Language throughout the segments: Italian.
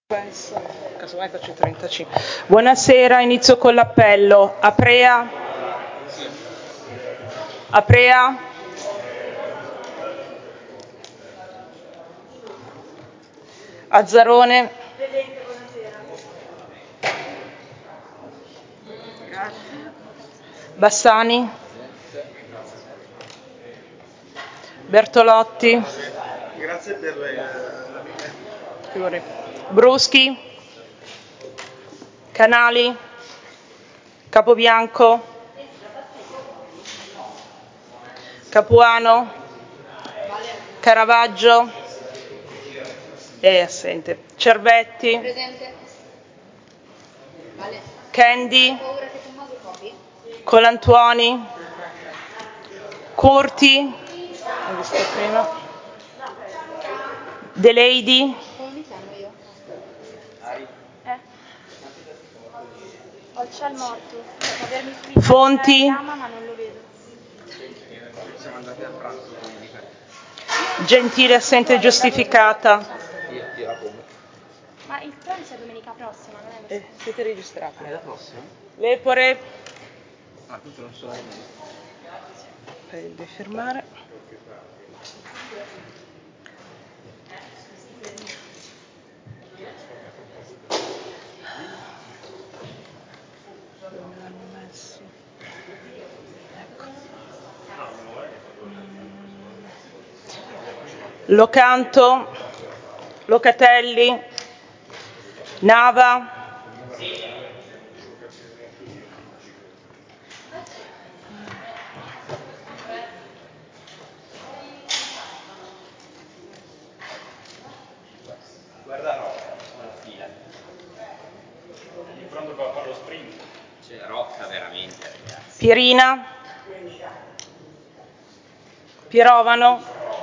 Penso, casomai faccio 35. Buonasera, inizio con l'appello. Aprea. Aprea. Azzarone. Presente, buonasera. Grazie. Bassani. Bertolotti. Grazie per la Bruschi. Canali. Capobianco. Capuano. Caravaggio. È assente. Cervetti. Presente. Vale. Candy. Colantuoni. Curti. Ho visto prima. De Lady. Come mi chiamo io? Ho il cial morto. Avermi scritto Fonti. ma non lo vedo. siamo andati a pranzo Gentile assente giustificata. Ma il pranzo è domenica prossima, non è lo Siete registrati? È la prossima? Lepore. Ah, tutto non so. Devi firmare. Dove me l'hanno messo? Ecco. Locanto. Locatelli. Nava. Guarda Rocca, alla fila. Pronto per fare lo sprint? C'è Rocca veramente, ragazzi. Pierina. Pirovano.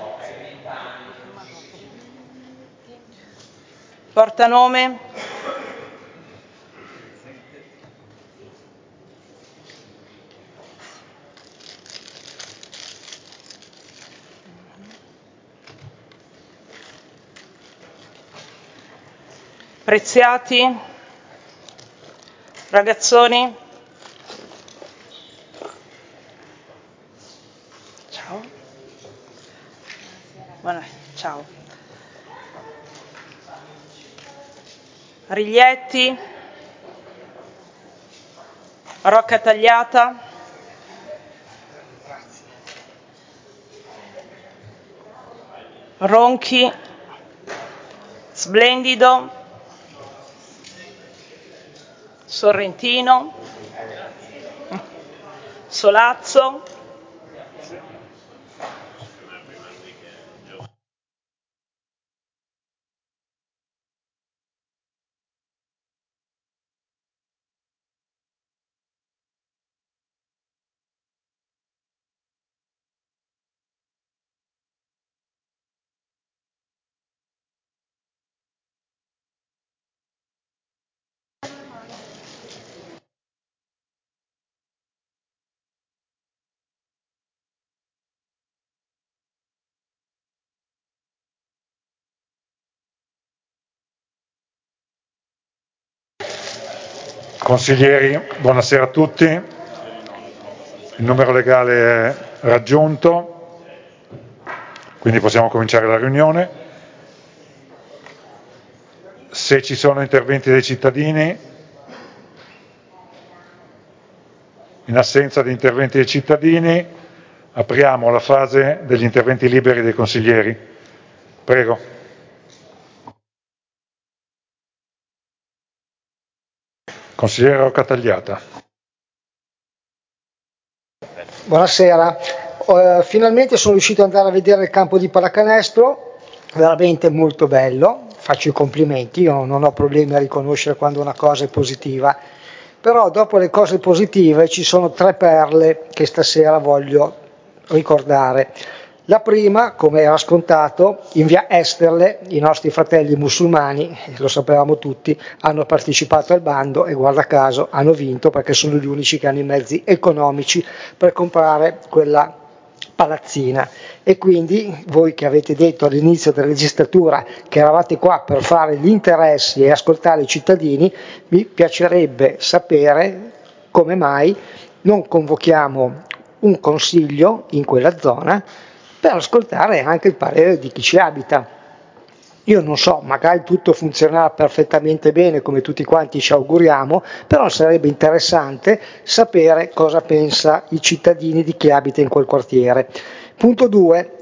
Portanome. Preziati. Ragazzoni. Ciao. Ciao. Riglietti. Rocca tagliata. Ronchi. Splendido. Sorrentino. Solazzo. Consiglieri, buonasera a tutti. Il numero legale è raggiunto, quindi possiamo cominciare la riunione. Se ci sono interventi dei cittadini, in assenza di interventi dei cittadini, apriamo la fase degli interventi liberi dei consiglieri. Prego. Consigliere Rocca Tagliata. Buonasera, finalmente sono riuscito ad andare a vedere il campo di pallacanestro, veramente molto bello, faccio i complimenti, io non ho problemi a riconoscere quando una cosa è positiva, però dopo le cose positive ci sono 3 perle che stasera voglio ricordare. La prima, come era scontato, in via Esterle i nostri fratelli musulmani, lo sapevamo tutti, hanno partecipato al bando e guarda caso hanno vinto perché sono gli unici che hanno i mezzi economici per comprare quella palazzina. E quindi voi che avete detto all'inizio della legislatura che eravate qua per fare gli interessi e ascoltare i cittadini, mi piacerebbe sapere come mai non convochiamo un consiglio in quella zona per ascoltare anche il parere di chi ci abita. Io non so, magari tutto funzionerà perfettamente bene come tutti quanti ci auguriamo, però sarebbe interessante sapere cosa pensa i cittadini di chi abita in quel quartiere. Punto 2.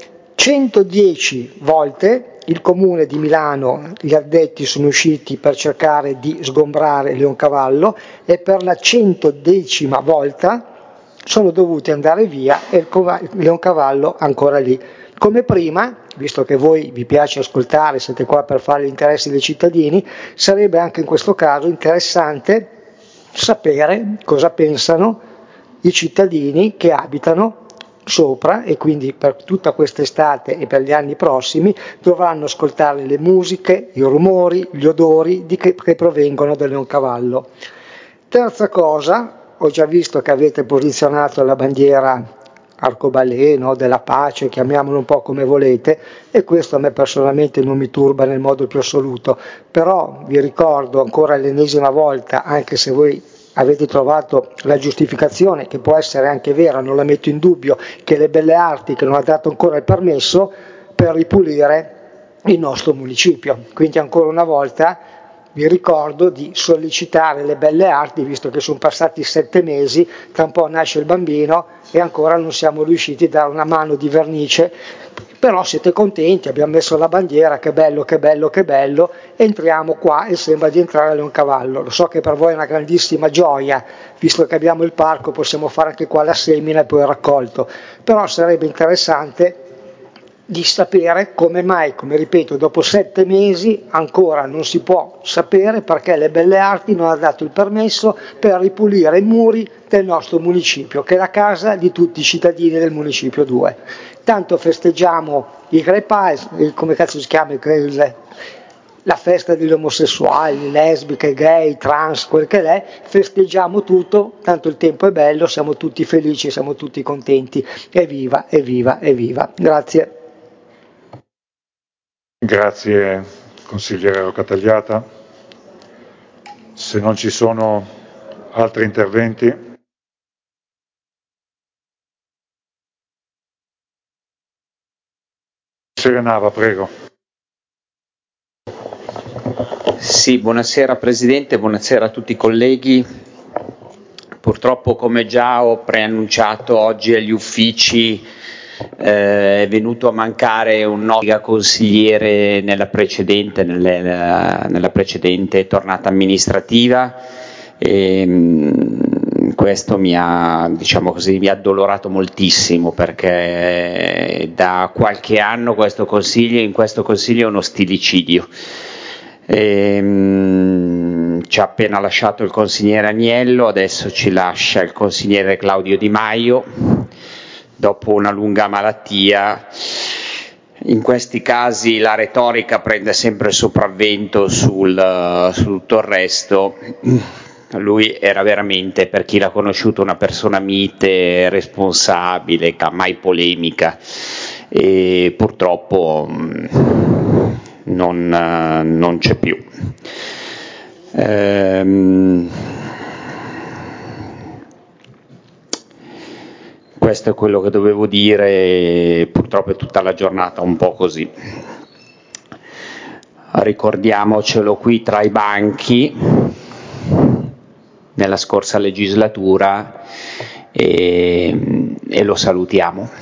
110 volte il Comune di Milano, gli addetti sono usciti per cercare di sgombrare Leoncavallo e per la 110ª volta sono dovuti andare via e il Leoncavallo ancora lì. Come prima, visto che voi vi piace ascoltare, siete qua per fare gli interessi dei cittadini, sarebbe anche in questo caso interessante sapere cosa pensano i cittadini che abitano sopra e quindi per tutta quest'estate e per gli anni prossimi dovranno ascoltare le musiche, i rumori, gli odori che provengono da Leoncavallo. Terza cosa, ho già visto che avete posizionato la bandiera arcobaleno, della pace, chiamiamolo un po' come volete, e questo a me personalmente non mi turba nel modo più assoluto, però vi ricordo ancora l'ennesima volta, anche se voi avete trovato la giustificazione, che può essere anche vera, non la metto in dubbio, che le Belle Arti che non ha dato ancora il permesso per ripulire il nostro municipio, quindi ancora una volta vi ricordo di sollecitare le Belle Arti, visto che sono passati 7 mesi, tra un po' nasce il bambino e ancora non siamo riusciti a dare una mano di vernice, però siete contenti, abbiamo messo la bandiera, che bello, che bello, che bello, entriamo qua e sembra di entrare a Leoncavallo. Lo so che per voi è una grandissima gioia, visto che abbiamo il parco possiamo fare anche qua la semina e poi il raccolto, però sarebbe interessante di sapere come mai, come ripeto, dopo 7 mesi ancora non si può sapere perché le Belle Arti non ha dato il permesso per ripulire i muri del nostro municipio, che è la casa di tutti i cittadini del municipio 2. Tanto festeggiamo i Grey Pride, come cazzo si chiama, la festa degli omosessuali, lesbiche, gay, trans, quel che è, festeggiamo tutto, tanto il tempo è bello, siamo tutti felici, siamo tutti contenti. Evviva, evviva, evviva. Grazie. Grazie consigliere Rocatagliata. Se non ci sono altri interventi. Serenava, prego. Sì, buonasera Presidente, buonasera a tutti i colleghi. Purtroppo, come già ho preannunciato oggi agli uffici, è venuto a mancare un nostro consigliere nella precedente tornata amministrativa e questo mi ha, diciamo così, mi ha addolorato moltissimo, perché da qualche anno in questo consiglio è uno stillicidio. Ci ha appena lasciato il consigliere Agnello, adesso ci lascia il consigliere Claudio Di Maio dopo una lunga malattia. In questi casi la retorica prende sempre il sopravvento su tutto il resto. Lui era veramente, per chi l'ha conosciuto, una persona mite, responsabile, mai polemica, e purtroppo non c'è più. Questo è quello che dovevo dire, purtroppo è tutta la giornata un po' così. Ricordiamocelo qui tra i banchi nella scorsa legislatura e lo salutiamo.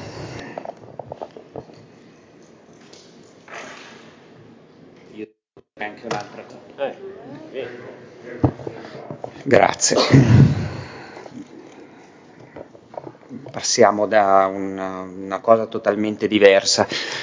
Anche un'altra cosa. Grazie. Passiamo da una cosa totalmente diversa.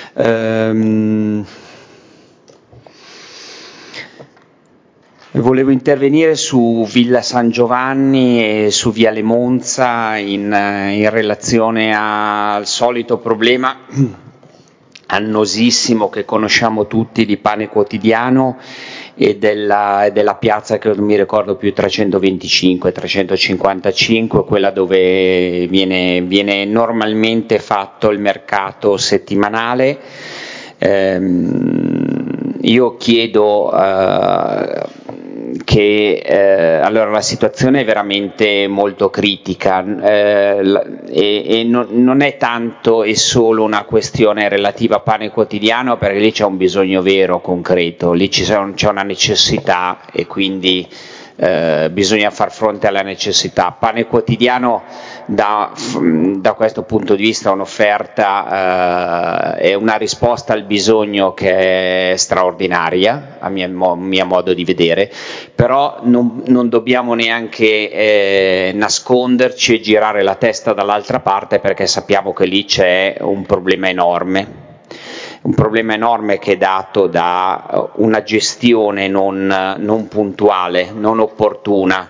Volevo intervenire su Villa San Giovanni e su Viale Monza in relazione al solito problema annosissimo che conosciamo tutti di pane quotidiano e della piazza che non mi ricordo più, 325, 355, quella dove viene normalmente fatto il mercato settimanale. Io chiedo allora la situazione è veramente molto critica e non è tanto e solo una questione relativa a Pane Quotidiano, perché lì c'è un bisogno vero, concreto, lì c'è una necessità e quindi bisogna far fronte alla necessità. Pane Quotidiano da questo punto di vista è un'offerta, è una risposta al bisogno che è straordinaria a mio modo di vedere, però non dobbiamo neanche nasconderci e girare la testa dall'altra parte, perché sappiamo che lì c'è un problema enorme che è dato da una gestione non puntuale, non opportuna.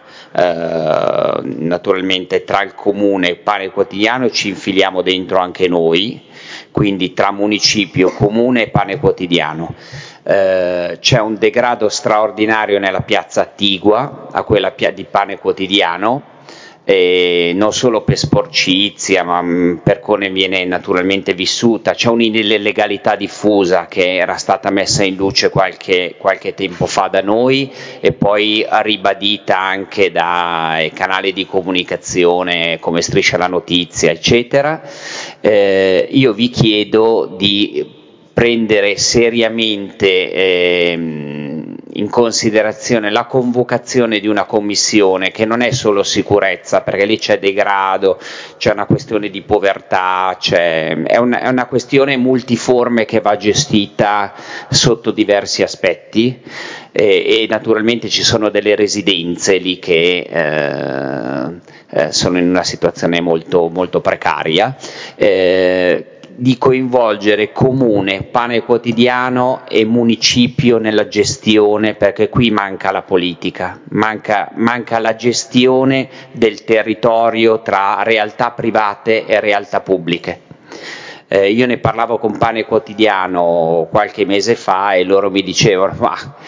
Naturalmente tra il comune e Pane Quotidiano ci infiliamo dentro anche noi, quindi tra municipio, comune e Pane Quotidiano. C'è un degrado straordinario nella piazza attigua a quella di Pane Quotidiano, non solo per sporcizia, ma per come viene naturalmente vissuta. C'è un'illegalità diffusa che era stata messa in luce qualche tempo fa da noi e poi ribadita anche dai canali di comunicazione come Striscia la Notizia, eccetera. Io vi chiedo di prendere seriamente in considerazione la convocazione di una commissione che non è solo sicurezza, perché lì c'è degrado, c'è una questione di povertà, è una questione multiforme che va gestita sotto diversi aspetti e naturalmente ci sono delle residenze lì che sono in una situazione molto, molto precaria. Di coinvolgere comune, Pane Quotidiano e municipio nella gestione, perché qui manca la politica, manca la gestione del territorio tra realtà private e realtà pubbliche. Io ne parlavo con Pane Quotidiano qualche mese fa e loro mi dicevano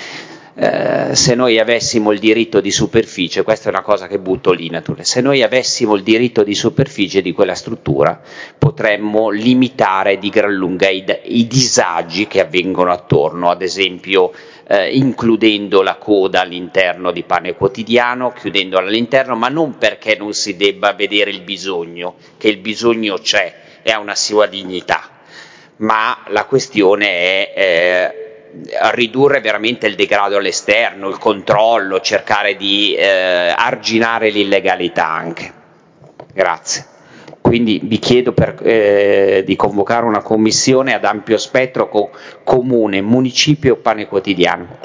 se noi avessimo il diritto di superficie, questa è una cosa che butto lì naturalmente, se noi avessimo il diritto di superficie di quella struttura potremmo limitare di gran lunga i disagi che avvengono attorno, ad esempio includendo la coda all'interno di Pane Quotidiano, chiudendola all'interno, ma non perché non si debba vedere il bisogno, che il bisogno c'è e ha una sua dignità, ma la questione è ridurre veramente il degrado all'esterno, il controllo, cercare di arginare l'illegalità anche. Grazie. Quindi vi chiedo di convocare una commissione ad ampio spettro con comune, municipio e Pane Quotidiano.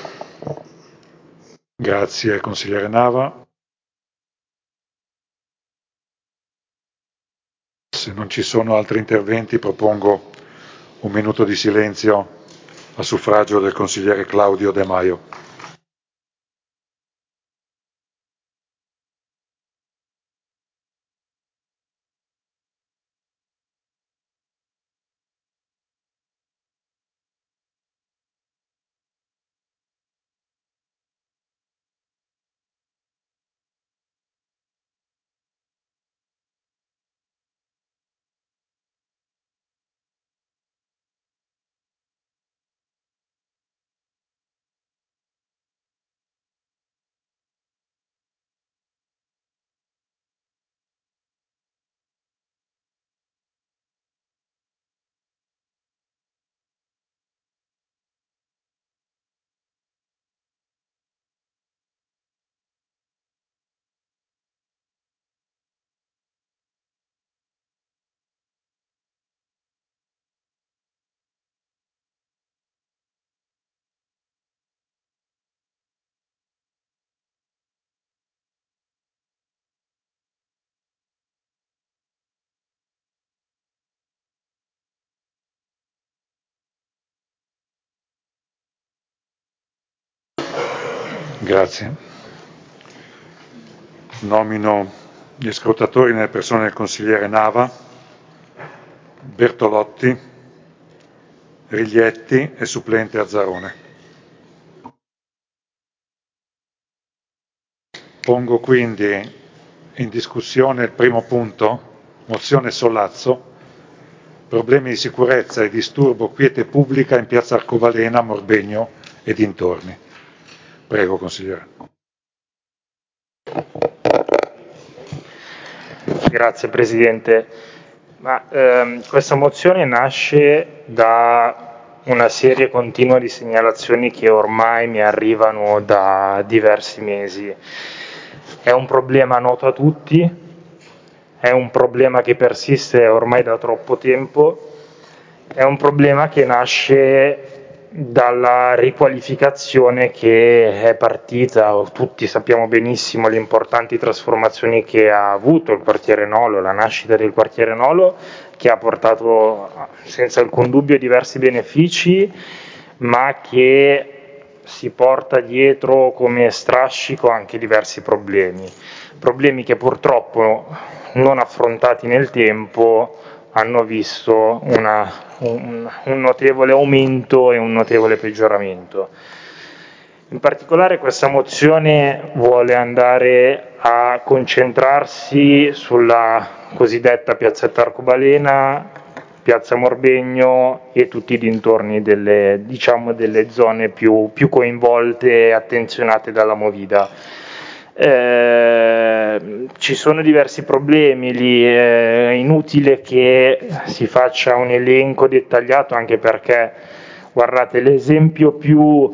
Grazie consigliere Nava. Se non ci sono altri interventi propongo un minuto di silenzio a suffragio del consigliere Claudio De Maio. Grazie. Nomino gli scrutatori nelle persone del consigliere Nava, Bertolotti, Riglietti e supplente Azzarone. Pongo quindi in discussione il primo punto, mozione Sollazzo, problemi di sicurezza e disturbo quiete pubblica in piazza Arcobaleno, Morbegno e dintorni. Prego, consigliere. Grazie Presidente. Questa mozione nasce da una serie continua di segnalazioni che ormai mi arrivano da diversi mesi. È un problema noto a tutti, è un problema che persiste ormai da troppo tempo, è un problema che nasce dalla riqualificazione che è partita, tutti sappiamo benissimo le importanti trasformazioni che ha avuto il quartiere Nolo, la nascita del quartiere Nolo, che ha portato senza alcun dubbio diversi benefici, ma che si porta dietro come strascico anche diversi problemi che purtroppo non affrontati nel tempo hanno visto un notevole aumento e un notevole peggioramento. In particolare questa mozione vuole andare a concentrarsi sulla cosiddetta piazzetta Arcobaleno, piazza Morbegno e tutti i dintorni delle zone più coinvolte e attenzionate dalla Movida. Ci sono diversi problemi lì, è inutile che si faccia un elenco dettagliato, anche perché guardate, l'esempio più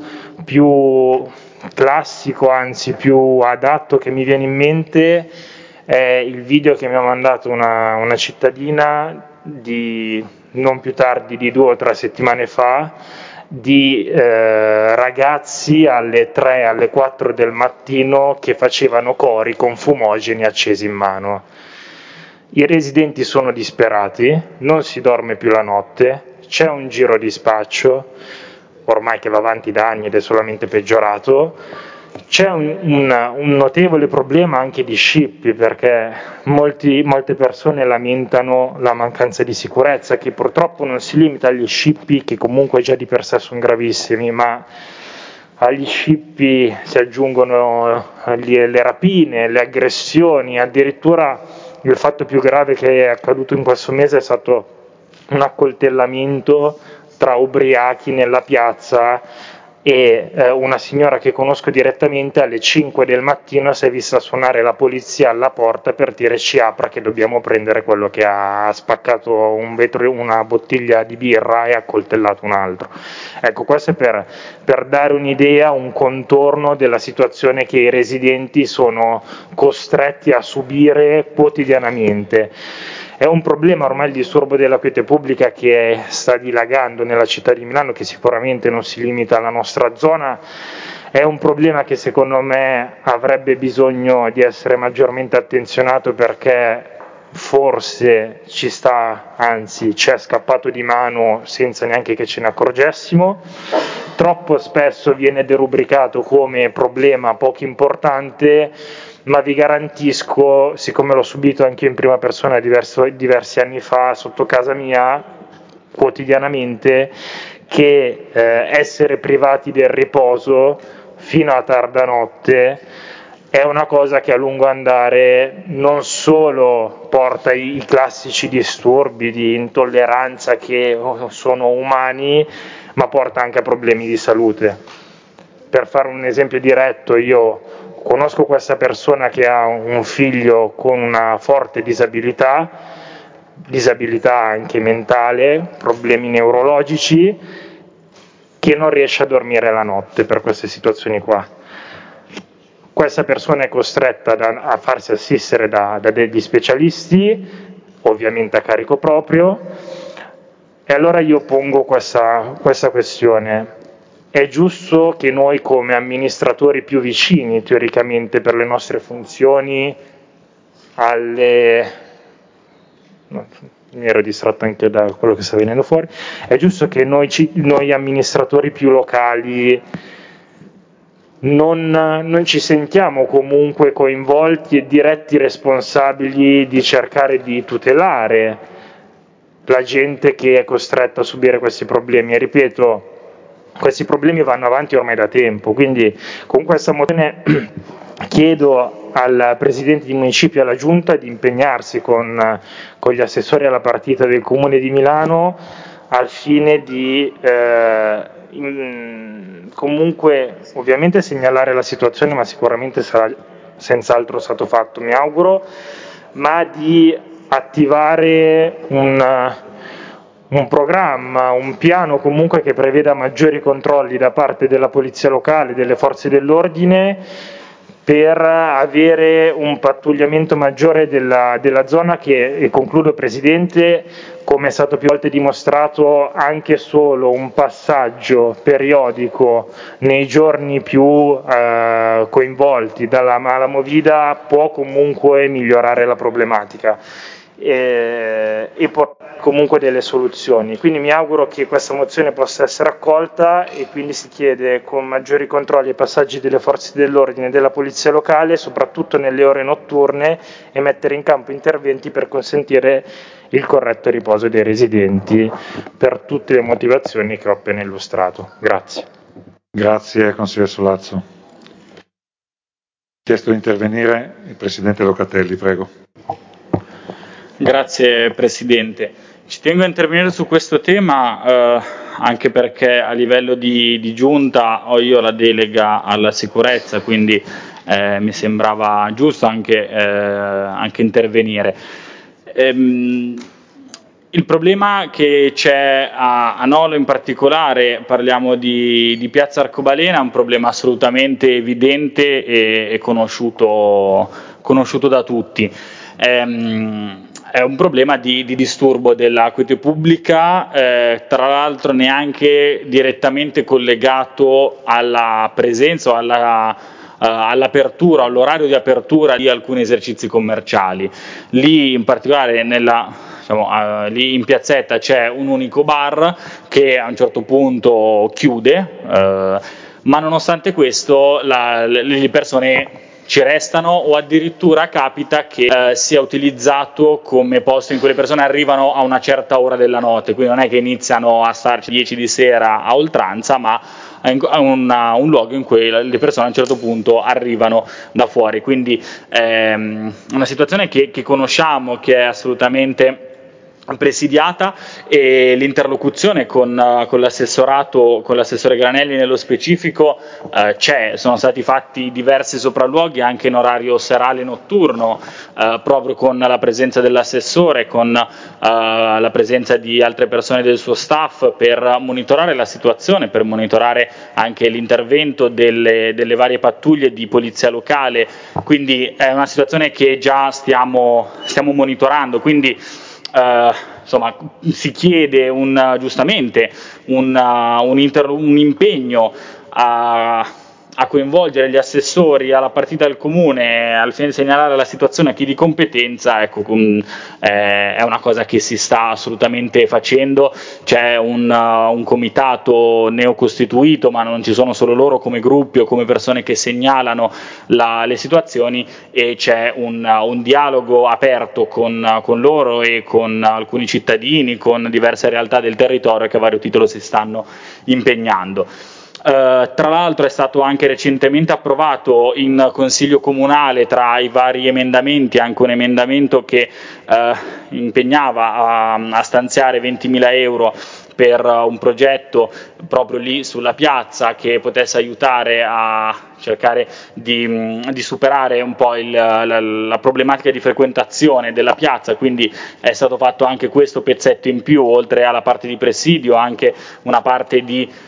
classico, anzi più adatto che mi viene in mente è il video che mi ha mandato una cittadina di non più tardi di 2 o 3 settimane fa, di ragazzi alle 3, alle 4 del mattino che facevano cori con fumogeni accesi in mano. I residenti sono disperati, non si dorme più la notte, c'è un giro di spaccio, ormai che va avanti da anni ed è solamente peggiorato. C'è un notevole problema anche di scippi, perché molte persone lamentano la mancanza di sicurezza, che purtroppo non si limita agli scippi, che comunque già di per sé sono gravissimi, ma agli scippi si aggiungono le rapine, le aggressioni, addirittura il fatto più grave che è accaduto in questo mese è stato un accoltellamento tra ubriachi nella piazza, e una signora che conosco direttamente alle 5 del mattino si è vista suonare la polizia alla porta per dire ci apra che dobbiamo prendere quello che ha spaccato una bottiglia di birra e accoltellato un altro. Ecco, questo è per dare un'idea, un contorno della situazione che i residenti sono costretti a subire quotidianamente. È un problema ormai il disturbo della quiete pubblica che sta dilagando nella città di Milano, che sicuramente non si limita alla nostra zona. È un problema che secondo me avrebbe bisogno di essere maggiormente attenzionato, perché forse ci è scappato di mano senza neanche che ce ne accorgessimo. Troppo spesso viene derubricato come problema poco importante, ma vi garantisco, siccome l'ho subito anche io in prima persona diversi anni fa sotto casa mia, quotidianamente, che essere privati del riposo fino a tarda notte è una cosa che a lungo andare non solo porta i classici disturbi di intolleranza che sono umani, ma porta anche a problemi di salute. Per fare un esempio diretto, io conosco questa persona che ha un figlio con una forte disabilità anche mentale, problemi neurologici, che non riesce a dormire la notte per queste situazioni qua. Questa persona è costretta a farsi assistere da degli specialisti, ovviamente a carico proprio, e allora io pongo questa questione. È giusto che noi come amministratori più vicini teoricamente per le nostre funzioni mi ero distratto anche da quello che sta venendo fuori, è giusto che noi amministratori più locali non ci sentiamo comunque coinvolti e diretti responsabili di cercare di tutelare la gente che è costretta a subire questi problemi. E ripeto, questi problemi vanno avanti ormai da tempo, quindi con questa mozione chiedo al Presidente di municipio e alla Giunta di impegnarsi con gli assessori alla partita del Comune di Milano al fine di comunque ovviamente segnalare la situazione, ma sicuramente sarà senz'altro stato fatto, mi auguro, ma di attivare un programma, un piano comunque che preveda maggiori controlli da parte della polizia locale, delle forze dell'ordine, per avere un pattugliamento maggiore della zona che, e concludo Presidente, come è stato più volte dimostrato, anche solo un passaggio periodico nei giorni più coinvolti dalla mala movida può comunque migliorare la problematica e portare comunque delle soluzioni. Quindi mi auguro che questa mozione possa essere accolta e quindi si chiede con maggiori controlli e passaggi delle forze dell'ordine e della polizia locale, soprattutto nelle ore notturne, e mettere in campo interventi per consentire il corretto riposo dei residenti per tutte le motivazioni che ho appena illustrato. Grazie. Grazie consigliere Sollazzo. Chiesto di intervenire il Presidente Locatelli, prego. Grazie Presidente. Ci tengo a intervenire su questo tema anche perché a livello di giunta ho io la delega alla sicurezza, quindi mi sembrava giusto anche intervenire. Il problema che c'è a Nolo in particolare, parliamo di Piazza Arcobaleno, è un problema assolutamente evidente e conosciuto da tutti. È un problema di disturbo della quiete pubblica, tra l'altro neanche direttamente collegato alla presenza o all'apertura, all'orario di apertura di alcuni esercizi commerciali. Lì in particolare lì in piazzetta c'è un unico bar che a un certo punto chiude, ma nonostante questo le persone ci restano, o addirittura capita che sia utilizzato come posto in cui le persone arrivano a una certa ora della notte, quindi non è che iniziano a starci 10 di sera a oltranza, ma è un luogo in cui le persone a un certo punto arrivano da fuori, quindi una situazione che conosciamo, che è assolutamente presidiata, e l'interlocuzione con l'assessorato, con l'assessore Granelli nello specifico c'è. Sono stati fatti diversi sopralluoghi anche in orario serale e notturno, proprio con la presenza dell'assessore, con la presenza di altre persone del suo staff, per monitorare la situazione, per monitorare anche l'intervento delle varie pattuglie di polizia locale, quindi è una situazione che già stiamo monitorando, quindi insomma si chiede giustamente un impegno a coinvolgere gli assessori alla partita del comune al fine di segnalare la situazione a chi di competenza. Ecco, è una cosa che si sta assolutamente facendo. C'è un comitato neocostituito, ma non ci sono solo loro come gruppi o come persone che segnalano le situazioni, e c'è un dialogo aperto con loro e con alcuni cittadini, con diverse realtà del territorio che a vario titolo si stanno impegnando. Tra l'altro è stato anche recentemente approvato in Consiglio Comunale, tra i vari emendamenti, anche un emendamento che impegnava a stanziare 20.000 euro per un progetto proprio lì sulla piazza che potesse aiutare a cercare di superare un po' la problematica di frequentazione della piazza, quindi è stato fatto anche questo pezzetto in più, oltre alla parte di presidio, anche una parte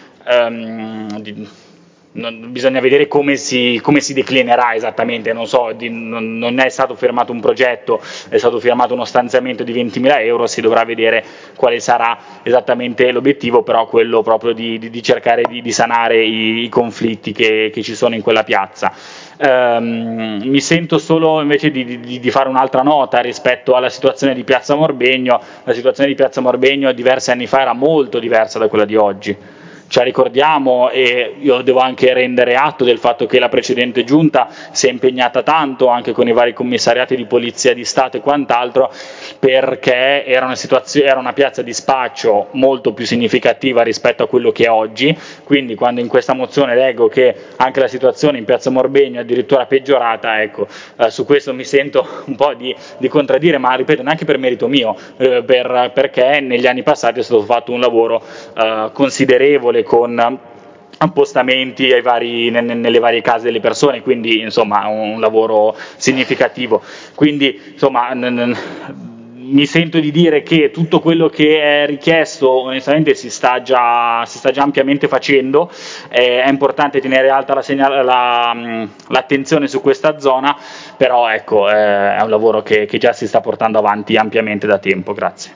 bisogna vedere come si declinerà esattamente, non so, non è stato firmato un progetto, è stato firmato uno stanziamento di 20.000 euro, si dovrà vedere quale sarà esattamente l'obiettivo, però quello proprio di cercare di sanare i conflitti che ci sono in quella piazza. Mi sento solo invece di fare un'altra nota rispetto alla situazione di Piazza Morbegno. La situazione di Piazza Morbegno diversi anni fa era molto diversa da quella di oggi. ce la ricordiamo, e io devo anche rendere atto del fatto che la precedente giunta si è impegnata tanto anche con i vari commissariati di polizia di Stato e quant'altro, perché era una piazza di spaccio molto più significativa rispetto a quello che è oggi. Quindi quando in questa mozione leggo che anche la situazione in piazza Morbegno è addirittura peggiorata, ecco, su questo mi sento un po' di contraddire, ma ripeto, neanche per merito mio, perché negli anni passati è stato fatto un lavoro considerevole con appostamenti nelle varie case delle persone, quindi insomma un lavoro significativo. Quindi insomma mi sento di dire che tutto quello che è richiesto onestamente si sta già ampiamente facendo. È importante tenere alta l'attenzione su questa zona, però ecco, è un lavoro che già si sta portando avanti ampiamente da tempo. Grazie.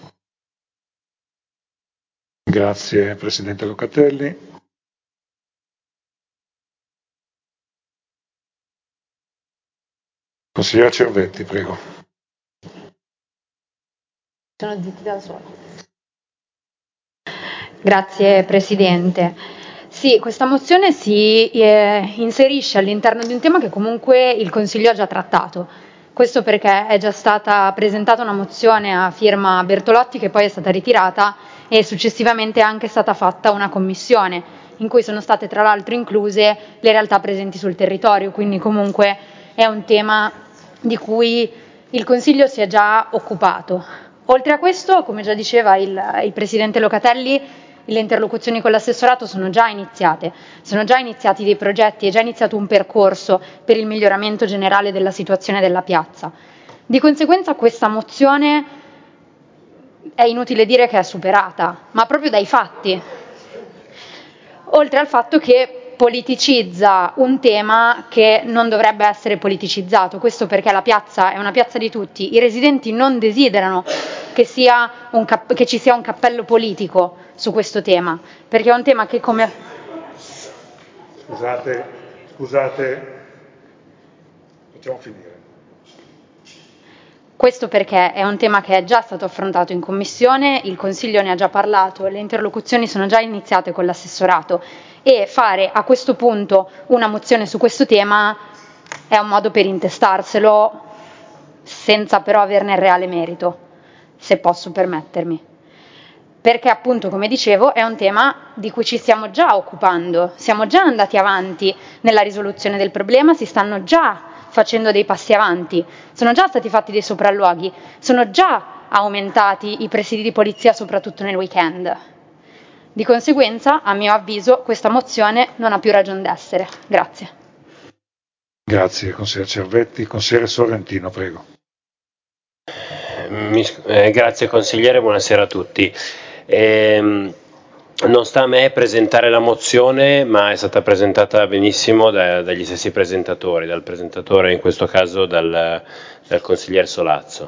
Grazie Presidente Locatelli. Consigliere Cervetti, prego. Sono zitti da sola. Grazie Presidente. Sì, questa mozione si inserisce all'interno di un tema che comunque il Consiglio ha già trattato. Questo perché è già stata presentata una mozione a firma Bertolotti che poi è stata ritirata, e successivamente è anche stata fatta una commissione in cui sono state tra l'altro incluse le realtà presenti sul territorio, quindi comunque è un tema di cui il Consiglio si è già occupato. Oltre a questo, come già diceva il Presidente Locatelli, le interlocuzioni con l'assessorato sono già iniziati dei progetti, è già iniziato un percorso per il miglioramento generale della situazione della piazza. Di conseguenza questa mozione è inutile dire che è superata, ma proprio dai fatti, oltre al fatto che politicizza un tema che non dovrebbe essere politicizzato. Questo perché la piazza è una piazza di tutti, i residenti non desiderano che ci sia un cappello politico su questo tema, perché è un tema che come... Scusate, facciamo finire. Questo perché è un tema che è già stato affrontato in commissione, il Consiglio ne ha già parlato, le interlocuzioni sono già iniziate con l'assessorato, e fare a questo punto una mozione su questo tema è un modo per intestarselo senza però averne il reale merito, se posso permettermi. Perché appunto, come dicevo, è un tema di cui ci stiamo già occupando, siamo già andati avanti nella risoluzione del problema, si stanno già facendo dei passi avanti, sono già stati fatti dei sopralluoghi, sono già aumentati i presidi di polizia soprattutto nel weekend. Di conseguenza, a mio avviso, questa mozione non ha più ragion d'essere. Grazie. Grazie, consigliere Cervetti. Consigliere Sorrentino, prego. Grazie consigliere, buonasera a tutti. Non sta a me presentare la mozione, ma è stata presentata benissimo dagli stessi presentatori, dal presentatore in questo caso dal consigliere Solazzo.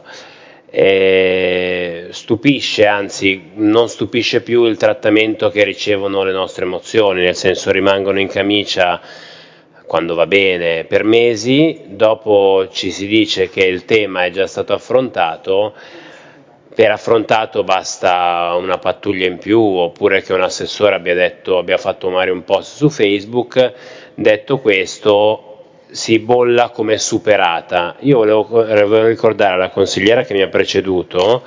Stupisce, anzi non stupisce più il trattamento che ricevono le nostre mozioni, nel senso rimangono in camicia quando va bene per mesi, dopo ci si dice che il tema è già stato affrontato. Per affrontato basta una pattuglia in più, oppure che un assessore abbia fatto magari un post su Facebook. Detto questo, si bolla come superata. Io volevo ricordare alla consigliera che mi ha preceduto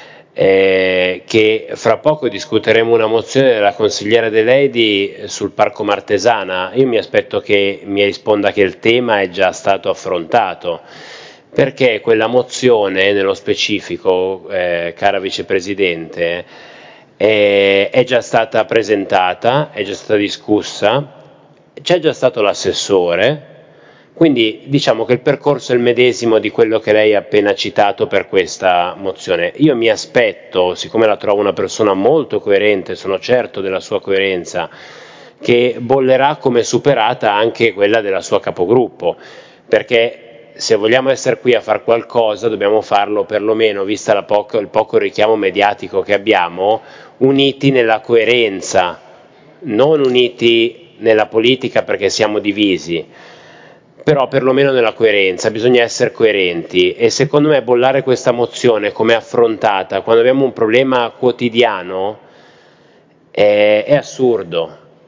che fra poco discuteremo una mozione della consigliera De Ledi sul Parco Martesana. Io mi aspetto che mi risponda che il tema è già stato affrontato, perché quella mozione nello specifico, cara vicepresidente, è già stata presentata, è già stata discussa, c'è già stato l'assessore, quindi diciamo che il percorso è il medesimo di quello che lei ha appena citato per questa mozione. Io mi aspetto, siccome la trovo una persona molto coerente, sono certo della sua coerenza, che bollerà come superata anche quella della sua capogruppo, perché se vogliamo essere qui a fare qualcosa dobbiamo farlo perlomeno, vista il poco richiamo mediatico che abbiamo, uniti nella coerenza, non uniti nella politica perché siamo divisi, però perlomeno nella coerenza, bisogna essere coerenti. E secondo me bollare questa mozione come affrontata quando abbiamo un problema quotidiano è assurdo.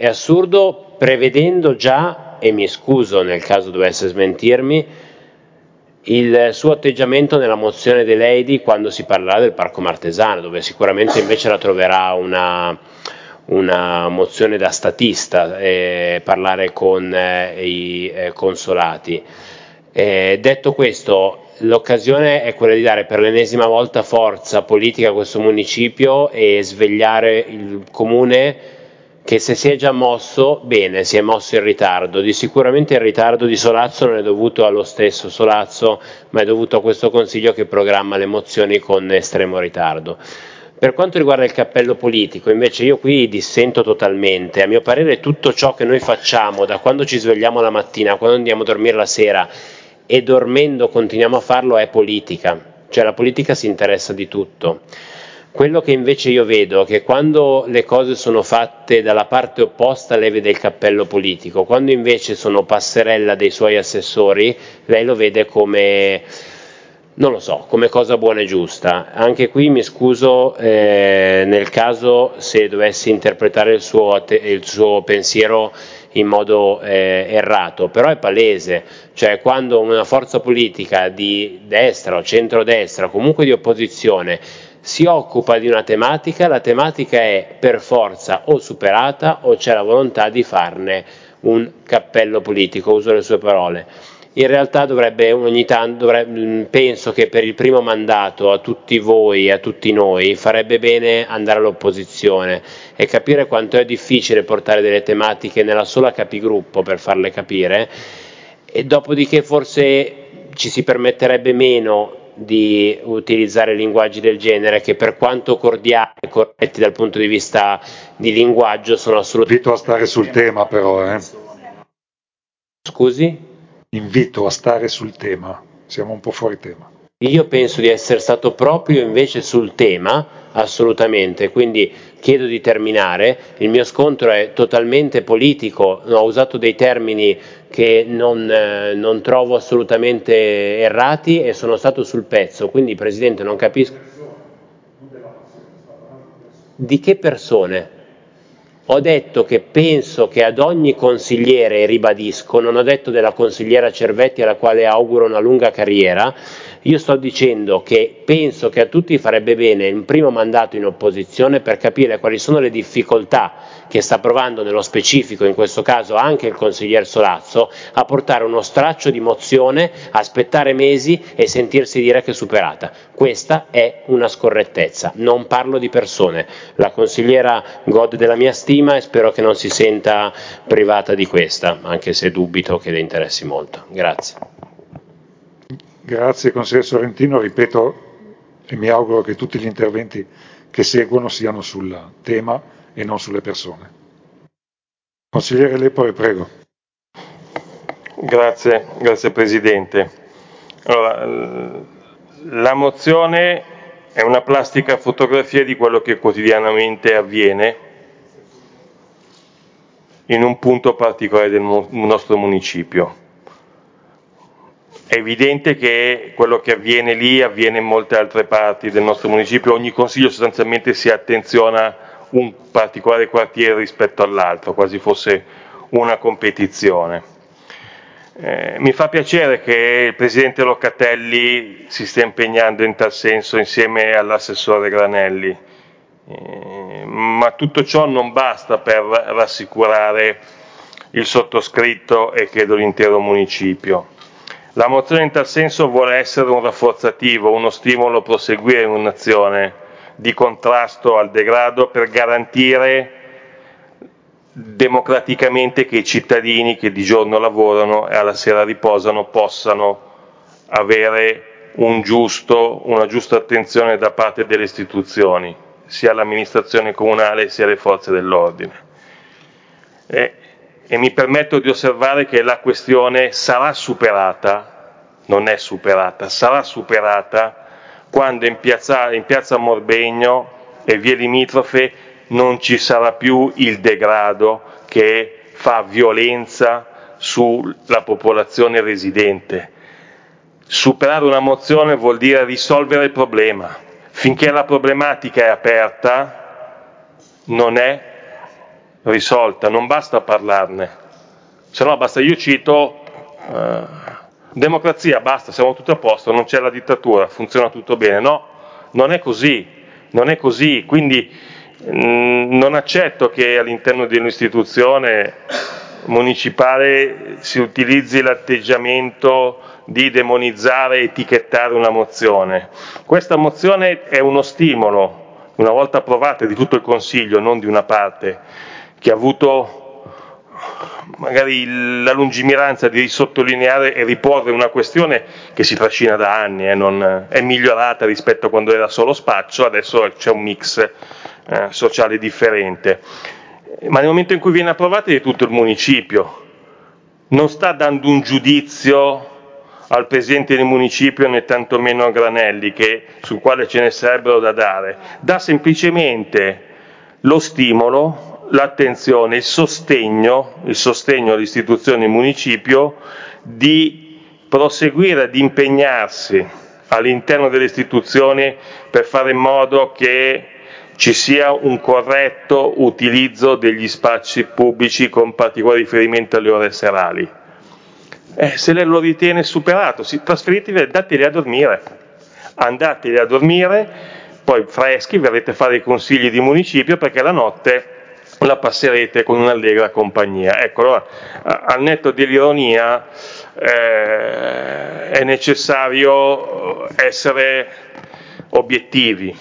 È assurdo prevedendo già, e mi scuso nel caso dovesse smentirmi, il suo atteggiamento nella mozione De Lady quando si parlerà del Parco Martesano, dove sicuramente invece la troverà una mozione da statista, parlare con i consolati. Detto questo, l'occasione è quella di dare per l'ennesima volta forza politica a questo municipio e svegliare il comune che, se si è già mosso, bene, si è mosso in ritardo. Di sicuramente il ritardo di Solazzo non è dovuto allo stesso Solazzo, ma è dovuto a questo Consiglio che programma le mozioni con estremo ritardo. Per quanto riguarda il cappello politico, invece, io qui dissento totalmente. A mio parere tutto ciò che noi facciamo, da quando ci svegliamo la mattina a quando andiamo a dormire la sera, e dormendo continuiamo a farlo, è politica. Cioè la politica si interessa di tutto. Quello che invece io vedo è che quando le cose sono fatte dalla parte opposta lei vede il cappello politico, quando invece sono passerella dei suoi assessori lei lo vede come, non lo so, come cosa buona e giusta. Anche qui mi scuso nel caso se dovessi interpretare il suo pensiero in modo errato, però è palese, cioè quando una forza politica di destra o centrodestra, comunque di opposizione, si occupa di una tematica, la tematica è per forza o superata o c'è la volontà di farne un cappello politico, uso le sue parole. In realtà penso che per il primo mandato a tutti voi e a tutti noi farebbe bene andare all'opposizione e capire quanto è difficile portare delle tematiche nella sola capigruppo per farle capire, e dopodiché forse ci si permetterebbe meno di utilizzare linguaggi del genere che, per quanto cordiali e corretti dal punto di vista di linguaggio, sono assolutamente... Invito a stare sul tema però. Scusi? Invito a stare sul tema, siamo un po' fuori tema. Io penso di essere stato proprio invece sul tema, assolutamente, quindi chiedo di terminare. Il mio scontro è totalmente politico, ho usato dei termini che non trovo assolutamente errati e sono stato sul pezzo, quindi Presidente non capisco. Di che persone? Ho detto che penso che ad ogni consigliere, e ribadisco, non ho detto della consigliera Cervetti alla quale auguro una lunga carriera, io sto dicendo che penso che a tutti farebbe bene un primo mandato in opposizione per capire quali sono le difficoltà che sta provando nello specifico, in questo caso anche il consiglier Solazzo, a portare uno straccio di mozione, aspettare mesi e sentirsi dire che è superata. Questa è una scorrettezza, non parlo di persone. La consigliera gode della mia stima e spero che non si senta privata di questa, anche se dubito che le interessi molto. Grazie. Grazie consigliere Sorrentino, ripeto e mi auguro che tutti gli interventi che seguono siano sul tema e non sulle persone. Consigliere Lepore, prego. Grazie Presidente. Allora, la mozione è una plastica fotografia di quello che quotidianamente avviene in un punto particolare del nostro municipio. È evidente che quello che avviene lì avviene in molte altre parti del nostro municipio, ogni consiglio sostanzialmente si attenziona un particolare quartiere rispetto all'altro, quasi fosse una competizione. Mi fa piacere che il Presidente Locatelli si stia impegnando in tal senso insieme all'assessore Granelli, ma tutto ciò non basta per rassicurare il sottoscritto e credo l'intero municipio. La mozione in tal senso vuole essere un rafforzativo, uno stimolo a proseguire in un'azione di contrasto al degrado per garantire democraticamente che i cittadini che di giorno lavorano e alla sera riposano possano avere una giusta attenzione da parte delle istituzioni, sia l'amministrazione comunale sia le forze dell'ordine. E mi permetto di osservare che la questione sarà superata, non è superata, sarà superata quando in piazza Morbegno e vie limitrofe non ci sarà più il degrado che fa violenza sulla popolazione residente. Superare una mozione vuol dire risolvere il problema. Finché la problematica è aperta non è risolta, non basta parlarne, se no basta, io cito democrazia, basta, siamo tutti a posto, non c'è la dittatura, funziona tutto bene. No, non è così, quindi non accetto che all'interno di un'istituzione municipale si utilizzi l'atteggiamento di demonizzare e etichettare una mozione. Questa mozione è uno stimolo, una volta approvata, di tutto il Consiglio, non di una parte, che ha avuto magari la lungimiranza di sottolineare e riporre una questione che si trascina da anni, è migliorata rispetto a quando era solo spaccio, adesso c'è un mix sociale differente, ma nel momento in cui viene approvata è di tutto il municipio, non sta dando un giudizio al presidente del municipio né tantomeno a Granelli, sul quale ce ne sarebbero da dare, dà semplicemente lo stimolo, l'attenzione, il sostegno alle istituzioni del municipio di proseguire ad impegnarsi all'interno delle istituzioni per fare in modo che ci sia un corretto utilizzo degli spazi pubblici con particolare riferimento alle ore serali. Se lei lo ritiene superato, trasferitevi, andateli a dormire, poi freschi verrete a fare i consigli di municipio, perché la notte la passerete con un'allegra compagnia. Ecco, allora, al netto dell'ironia, è necessario essere obiettivi,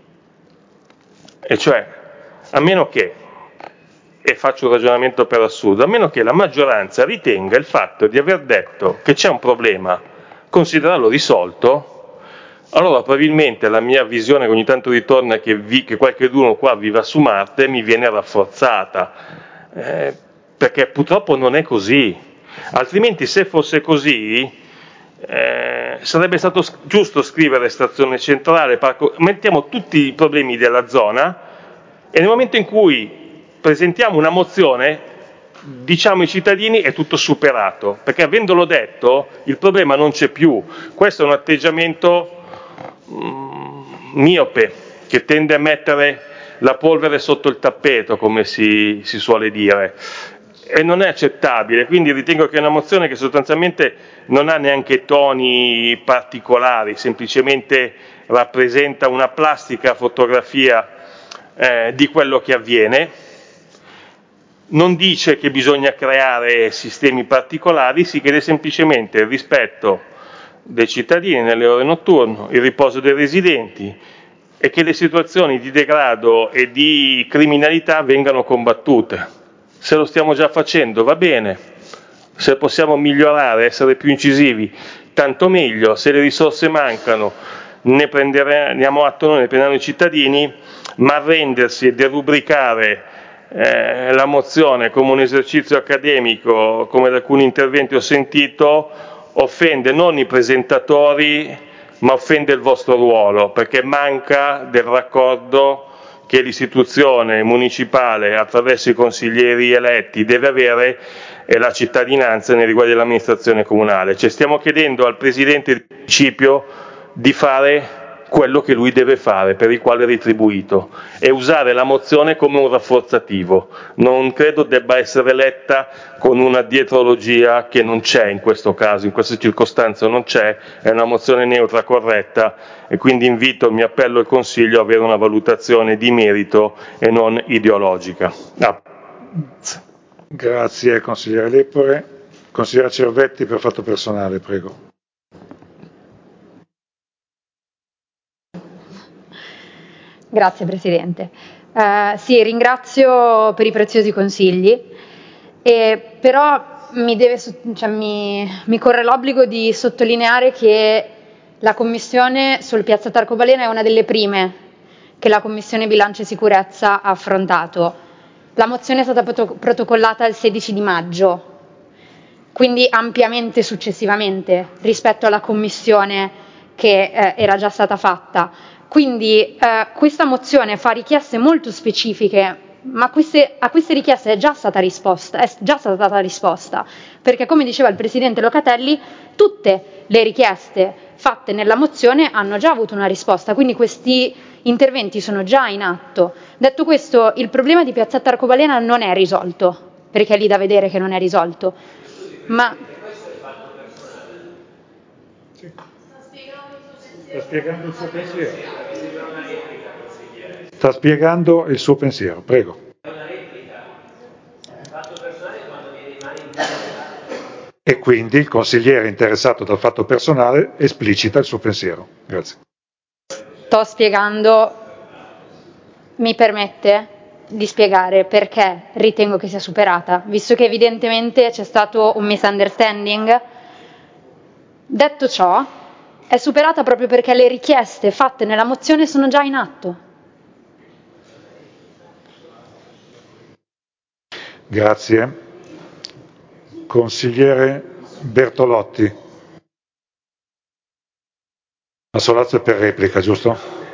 e cioè, a meno che, e faccio un ragionamento per assurdo, a meno che la maggioranza ritenga il fatto di aver detto che c'è un problema, considerarlo risolto, allora probabilmente la mia visione che ogni tanto ritorna, che qualcuno qua viva su Marte, mi viene rafforzata, perché purtroppo non è così. Altrimenti, se fosse così, sarebbe stato giusto scrivere stazione centrale, parco, mettiamo tutti i problemi della zona, e nel momento in cui presentiamo una mozione diciamo ai cittadini è tutto superato, perché avendolo detto il problema non c'è più. Questo è un atteggiamento miope, che tende a mettere la polvere sotto il tappeto, come si suole dire, e non è accettabile. Quindi ritengo che è una mozione che sostanzialmente non ha neanche toni particolari, semplicemente rappresenta una plastica fotografia di quello che avviene, non dice che bisogna creare sistemi particolari, si chiede semplicemente il rispetto dei cittadini nelle ore notturne, il riposo dei residenti, e che le situazioni di degrado e di criminalità vengano combattute. Se lo stiamo già facendo va bene, se possiamo migliorare, essere più incisivi, tanto meglio. Se le risorse mancano ne prendiamo atto noi, ne prenderanno i cittadini, ma arrendersi e derubricare la mozione come un esercizio accademico, come da alcuni interventi ho sentito, offende non i presentatori, ma offende il vostro ruolo, perché manca del raccordo che l'istituzione municipale, attraverso i consiglieri eletti, deve avere, e la cittadinanza nei riguardi dell'amministrazione comunale. Cioè, stiamo chiedendo al presidente del municipio di fare quello che lui deve fare, per il quale è retribuito, e usare la mozione come un rafforzativo. Non credo debba essere letta con una dietrologia che non c'è in questo caso, in queste circostanze non c'è, è una mozione neutra, corretta, e quindi invito, mi appello al Consiglio a avere una valutazione di merito e non ideologica. Grazie consigliere Lepore. Consigliere Cervetti, per fatto personale, prego. Grazie Presidente. Sì, ringrazio per i preziosi consigli, però mi corre l'obbligo di sottolineare che la Commissione sul Piazza Arcobaleno è una delle prime che la Commissione Bilancio e Sicurezza ha affrontato. La mozione è stata protocollata il 16 di maggio, quindi ampiamente successivamente rispetto alla Commissione che era già stata fatta. Quindi questa mozione fa richieste molto specifiche, ma a queste richieste è già stata data risposta, perché come diceva il Presidente Locatelli, tutte le richieste fatte nella mozione hanno già avuto una risposta, quindi questi interventi sono già in atto. Detto questo, il problema di Piazzetta Arcobaleno non è risolto, perché è lì da vedere che non è risolto, ma... Sta spiegando il suo pensiero. Sta spiegando il suo pensiero, prego. E quindi il consigliere interessato dal fatto personale esplicita il suo pensiero. Grazie. Sto spiegando, mi permette di spiegare perché ritengo che sia superata, visto che evidentemente c'è stato un misunderstanding. Detto ciò, è superata proprio perché le richieste fatte nella mozione sono già in atto. Grazie. Consigliere Bertolotti. La Solazzo è per replica, giusto?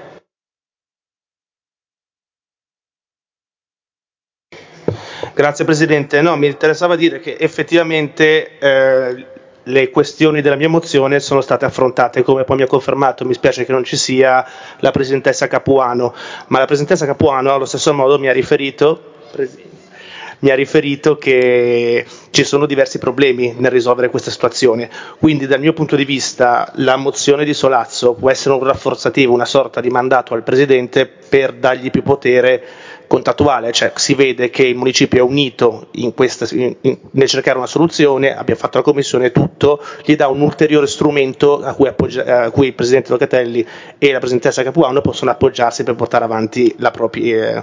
Grazie Presidente. No, mi interessava dire che effettivamente le questioni della mia mozione sono state affrontate, come poi mi ha confermato, mi spiace che non ci sia la Presidentessa Capuano, ma la Presidentessa Capuano allo stesso modo mi ha riferito che ci sono diversi problemi nel risolvere questa situazione, quindi dal mio punto di vista la mozione di Solazzo può essere un rafforzativo, una sorta di mandato al Presidente per dargli più potere contrattuale, cioè si vede che il municipio è unito nel cercare una soluzione, abbiamo fatto la commissione, tutto, gli dà un ulteriore strumento a cui il Presidente Locatelli e la Presidentessa Capuano possono appoggiarsi per portare avanti la propria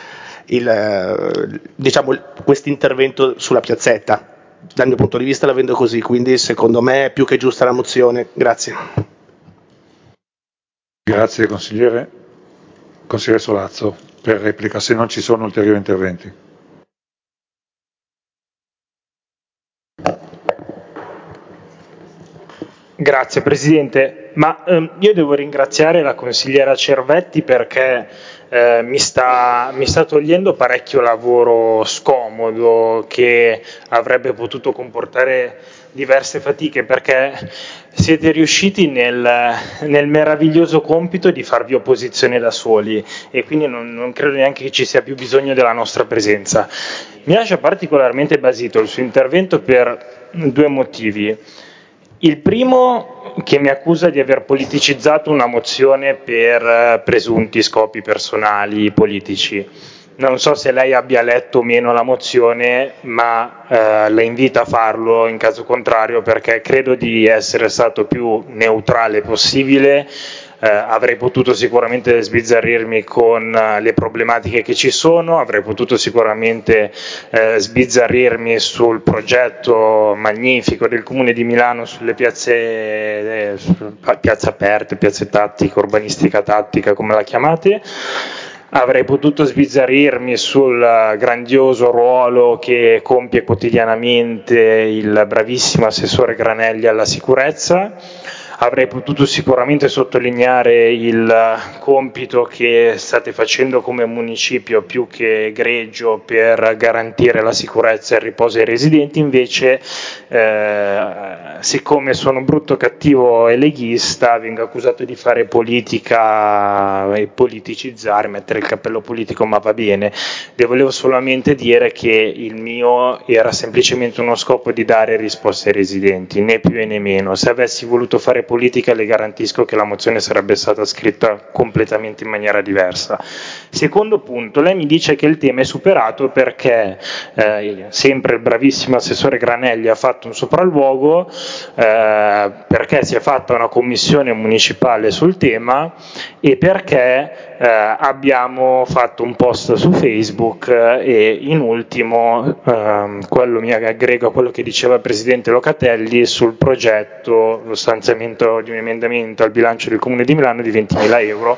questo intervento sulla piazzetta. Dal mio punto di vista la vendo così, quindi secondo me è più che giusta la mozione. Grazie. Grazie consigliere. Consigliere Solazzo, per replica, se non ci sono ulteriori interventi. Grazie Presidente, ma io devo ringraziare la consigliera Cervetti perché mi sta togliendo parecchio lavoro scomodo che avrebbe potuto comportare diverse fatiche, perché siete riusciti nel meraviglioso compito di farvi opposizione da soli e quindi non credo neanche che ci sia più bisogno della nostra presenza. Mi lascia particolarmente basito il suo intervento per due motivi. Il primo, che mi accusa di aver politicizzato una mozione per presunti scopi personali politici. Non so se lei abbia letto o meno la mozione, ma la invito a farlo in caso contrario, perché credo di essere stato più neutrale possibile. Avrei potuto sicuramente sbizzarrirmi con le problematiche che ci sono, avrei potuto sicuramente sbizzarrirmi sul progetto magnifico del Comune di Milano sulle piazze aperte, piazze tattiche, urbanistica tattica, come la chiamate. Avrei potuto sbizzarrirmi sul grandioso ruolo che compie quotidianamente il bravissimo assessore Granelli alla sicurezza. Avrei potuto sicuramente sottolineare il compito che state facendo come municipio più che egregio per garantire la sicurezza e il riposo ai residenti, invece siccome sono brutto, cattivo e leghista vengo accusato di fare politica e politicizzare, mettere il cappello politico, ma va bene. Le volevo solamente dire che il mio era semplicemente uno scopo di dare risposte ai residenti, né più né meno. Se avessi voluto fare politica le garantisco che la mozione sarebbe stata scritta completamente in maniera diversa. Secondo punto, lei mi dice che il tema è superato perché sempre il bravissimo assessore Granelli ha fatto un sopralluogo, perché si è fatta una commissione municipale sul tema e perché abbiamo fatto un post su Facebook e in ultimo quello mi aggrego a quello che diceva il Presidente Locatelli sul progetto, lo stanziamento di un emendamento al bilancio del Comune di Milano di 20.000 euro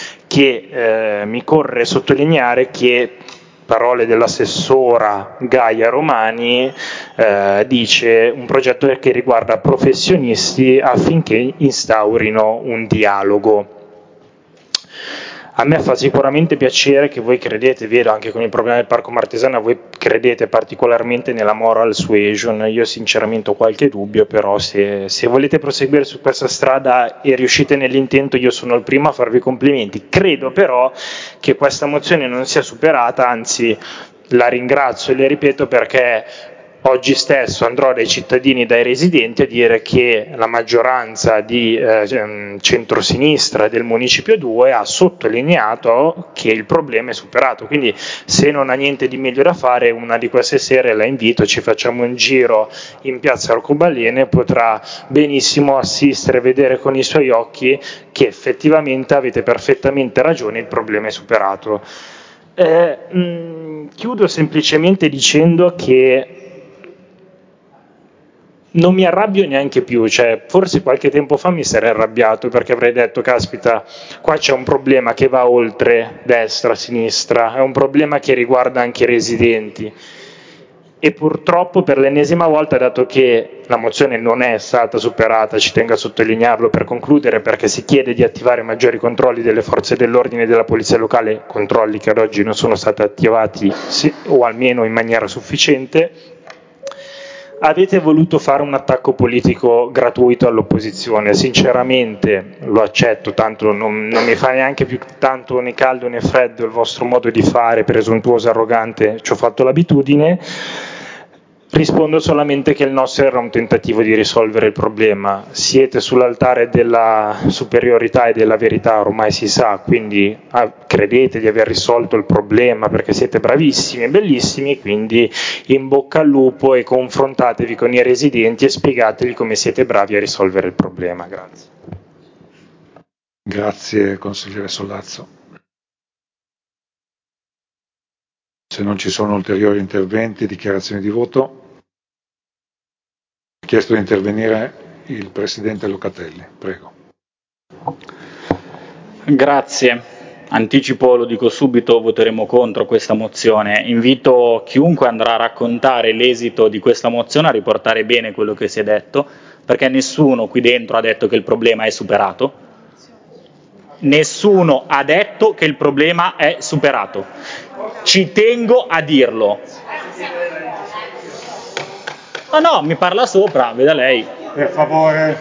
che mi corre sottolineare che, parole dell'assessora Gaia Romani, dice un progetto che riguarda professionisti affinché instaurino un dialogo. A me fa sicuramente piacere che voi credete, vedo anche con il problema del Parco Martesana, voi credete particolarmente nella moral suasion. Io sinceramente ho qualche dubbio, però se volete proseguire su questa strada e riuscite nell'intento, io sono il primo a farvi complimenti. Credo però che questa mozione non sia superata, anzi la ringrazio e le ripeto perché oggi stesso andrò dai cittadini, dai residenti a dire che la maggioranza di centrosinistra del Municipio 2 ha sottolineato che il problema è superato, quindi se non ha niente di meglio da fare, una di queste sere la invito, ci facciamo un giro in piazza Arcobaleno e potrà benissimo assistere, vedere con i suoi occhi che effettivamente avete perfettamente ragione, il problema è superato. Chiudo semplicemente dicendo che non mi arrabbio neanche più, cioè forse qualche tempo fa mi sarei arrabbiato perché avrei detto caspita, qua c'è un problema che va oltre destra, sinistra, è un problema che riguarda anche i residenti e purtroppo per l'ennesima volta, dato che la mozione non è stata superata, ci tengo a sottolinearlo per concludere, perché si chiede di attivare maggiori controlli delle forze dell'ordine e della polizia locale, controlli che ad oggi non sono stati attivati o almeno in maniera sufficiente. Avete voluto fare un attacco politico gratuito all'opposizione, sinceramente lo accetto, tanto non mi fa neanche più tanto né caldo né freddo il vostro modo di fare, presuntuoso, arrogante, ci ho fatto l'abitudine. Rispondo solamente che il nostro era un tentativo di risolvere il problema. Siete sull'altare della superiorità e della verità, ormai si sa, quindi credete di aver risolto il problema perché siete bravissimi e bellissimi, quindi in bocca al lupo e confrontatevi con i residenti e spiegategli come siete bravi a risolvere il problema. Grazie. Grazie consigliere Sollazzo. Se non ci sono ulteriori interventi, dichiarazioni di voto. Ha chiesto di intervenire il Presidente Locatelli, prego. Grazie, anticipo, lo dico subito, voteremo contro questa mozione. Invito chiunque andrà a raccontare l'esito di questa mozione a riportare bene quello che si è detto, perché nessuno qui dentro ha detto che il problema è superato. Nessuno ha detto che il problema è superato. Ci tengo a dirlo. No, mi parla sopra, veda lei. Per favore,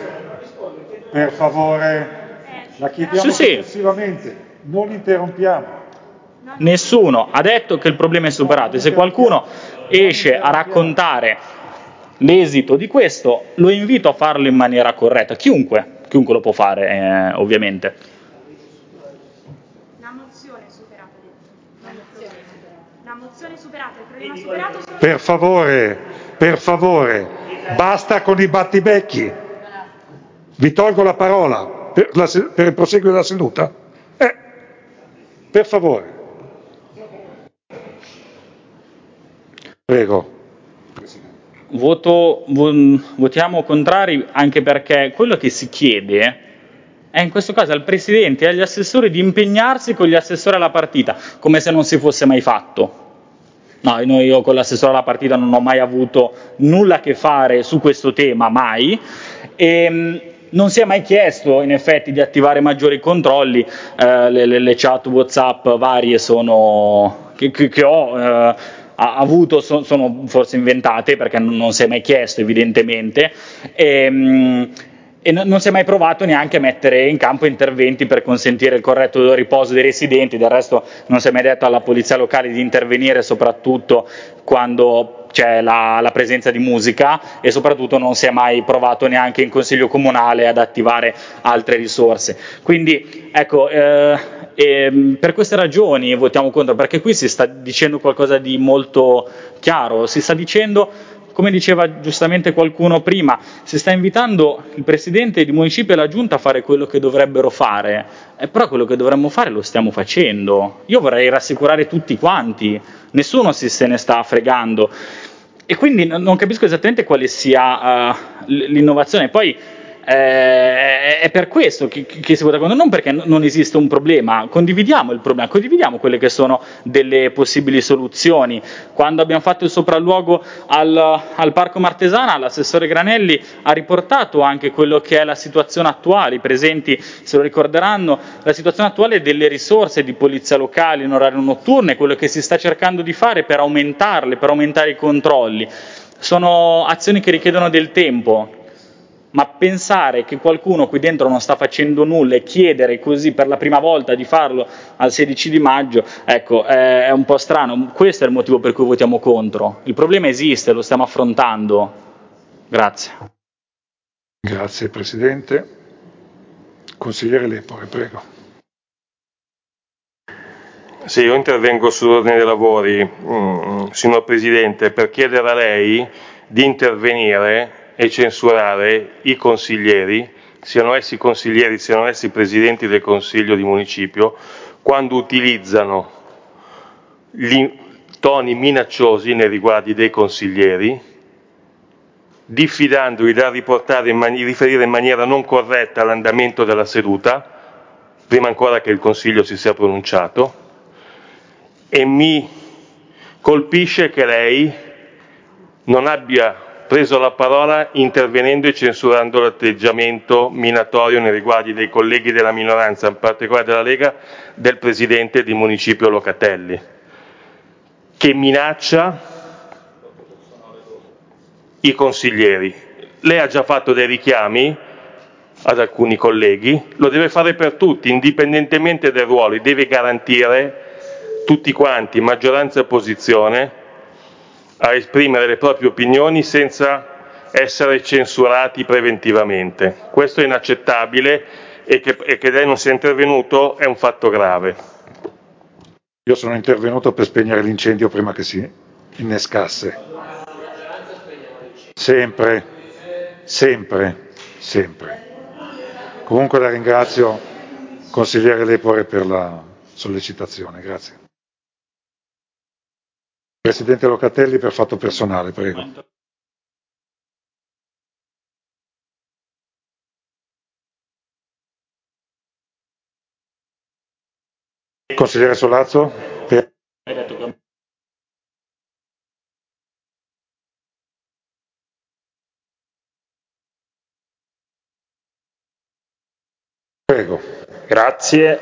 la chiediamo successivamente, non interrompiamo. Nessuno ha detto che il problema è superato e se qualcuno esce a raccontare l'esito di questo, lo invito a farlo in maniera corretta. Chiunque lo può fare, ovviamente. La mozione è superata. La mozione è superata, il problema è superato. Per favore, basta con i battibecchi. Vi tolgo la parola per il proseguo della seduta. Per favore. Prego. Votiamo contrari anche perché quello che si chiede è in questo caso al Presidente e agli assessori di impegnarsi con gli assessori alla partita, come se non si fosse mai fatto. No, io con l'assessore alla partita non ho mai avuto nulla a che fare su questo tema, mai, e non si è mai chiesto in effetti di attivare maggiori controlli. Le chat WhatsApp varie che ho avuto sono forse inventate perché non si è mai chiesto evidentemente, e non si è mai provato neanche a mettere in campo interventi per consentire il corretto riposo dei residenti. Del resto non si è mai detto alla polizia locale di intervenire soprattutto quando c'è la presenza di musica e soprattutto non si è mai provato neanche in consiglio comunale ad attivare altre risorse. Quindi ecco, per queste ragioni votiamo contro, perché qui si sta dicendo qualcosa di molto chiaro, si sta dicendo, come diceva giustamente qualcuno prima, si sta invitando il Presidente di Municipio e la Giunta a fare quello che dovrebbero fare, però quello che dovremmo fare lo stiamo facendo. Io vorrei rassicurare tutti quanti, nessuno se ne sta fregando, e quindi non capisco esattamente quale sia l'innovazione. Poi È per questo che si vota contro, non perché non esiste un problema, condividiamo il problema, condividiamo quelle che sono delle possibili soluzioni. Quando abbiamo fatto il sopralluogo al Parco Martesana, l'assessore Granelli ha riportato anche quello che è la situazione attuale, i presenti se lo ricorderanno, la situazione attuale delle risorse di polizia locale in orario notturno e quello che si sta cercando di fare per aumentarle, per aumentare i controlli. Sono azioni che richiedono del tempo. Ma pensare che qualcuno qui dentro non sta facendo nulla e chiedere così per la prima volta di farlo al 16 di maggio, ecco, è un po' strano. Questo è il motivo per cui votiamo contro. Il problema esiste, lo stiamo affrontando. Grazie. Grazie Presidente. Consigliere Lepore, prego. Sì, io intervengo sull'ordine dei lavori, signor Presidente, per chiedere a lei di intervenire e censurare i consiglieri, siano essi consiglieri, siano essi presidenti del Consiglio di Municipio, quando utilizzano gli toni minacciosi nei riguardi dei consiglieri, diffidandoli da riferire in maniera non corretta l'andamento della seduta, prima ancora che il Consiglio si sia pronunciato, e mi colpisce che lei non abbia preso la parola intervenendo e censurando l'atteggiamento minatorio nei riguardi dei colleghi della minoranza, in particolare della Lega, del Presidente di Municipio Locatelli, che minaccia i consiglieri. Lei ha già fatto dei richiami ad alcuni colleghi, lo deve fare per tutti, indipendentemente dai ruoli, deve garantire tutti quanti, maggioranza e opposizione, a esprimere le proprie opinioni senza essere censurati preventivamente. Questo è inaccettabile e che lei non sia intervenuto è un fatto grave. Io sono intervenuto per spegnere l'incendio prima che si innescasse. Sempre, sempre, sempre. Comunque la ringrazio, consigliere Lepore, per la sollecitazione. Grazie. Presidente Locatelli, per fatto personale, prego. Consigliere Solazzo. Prego. Grazie.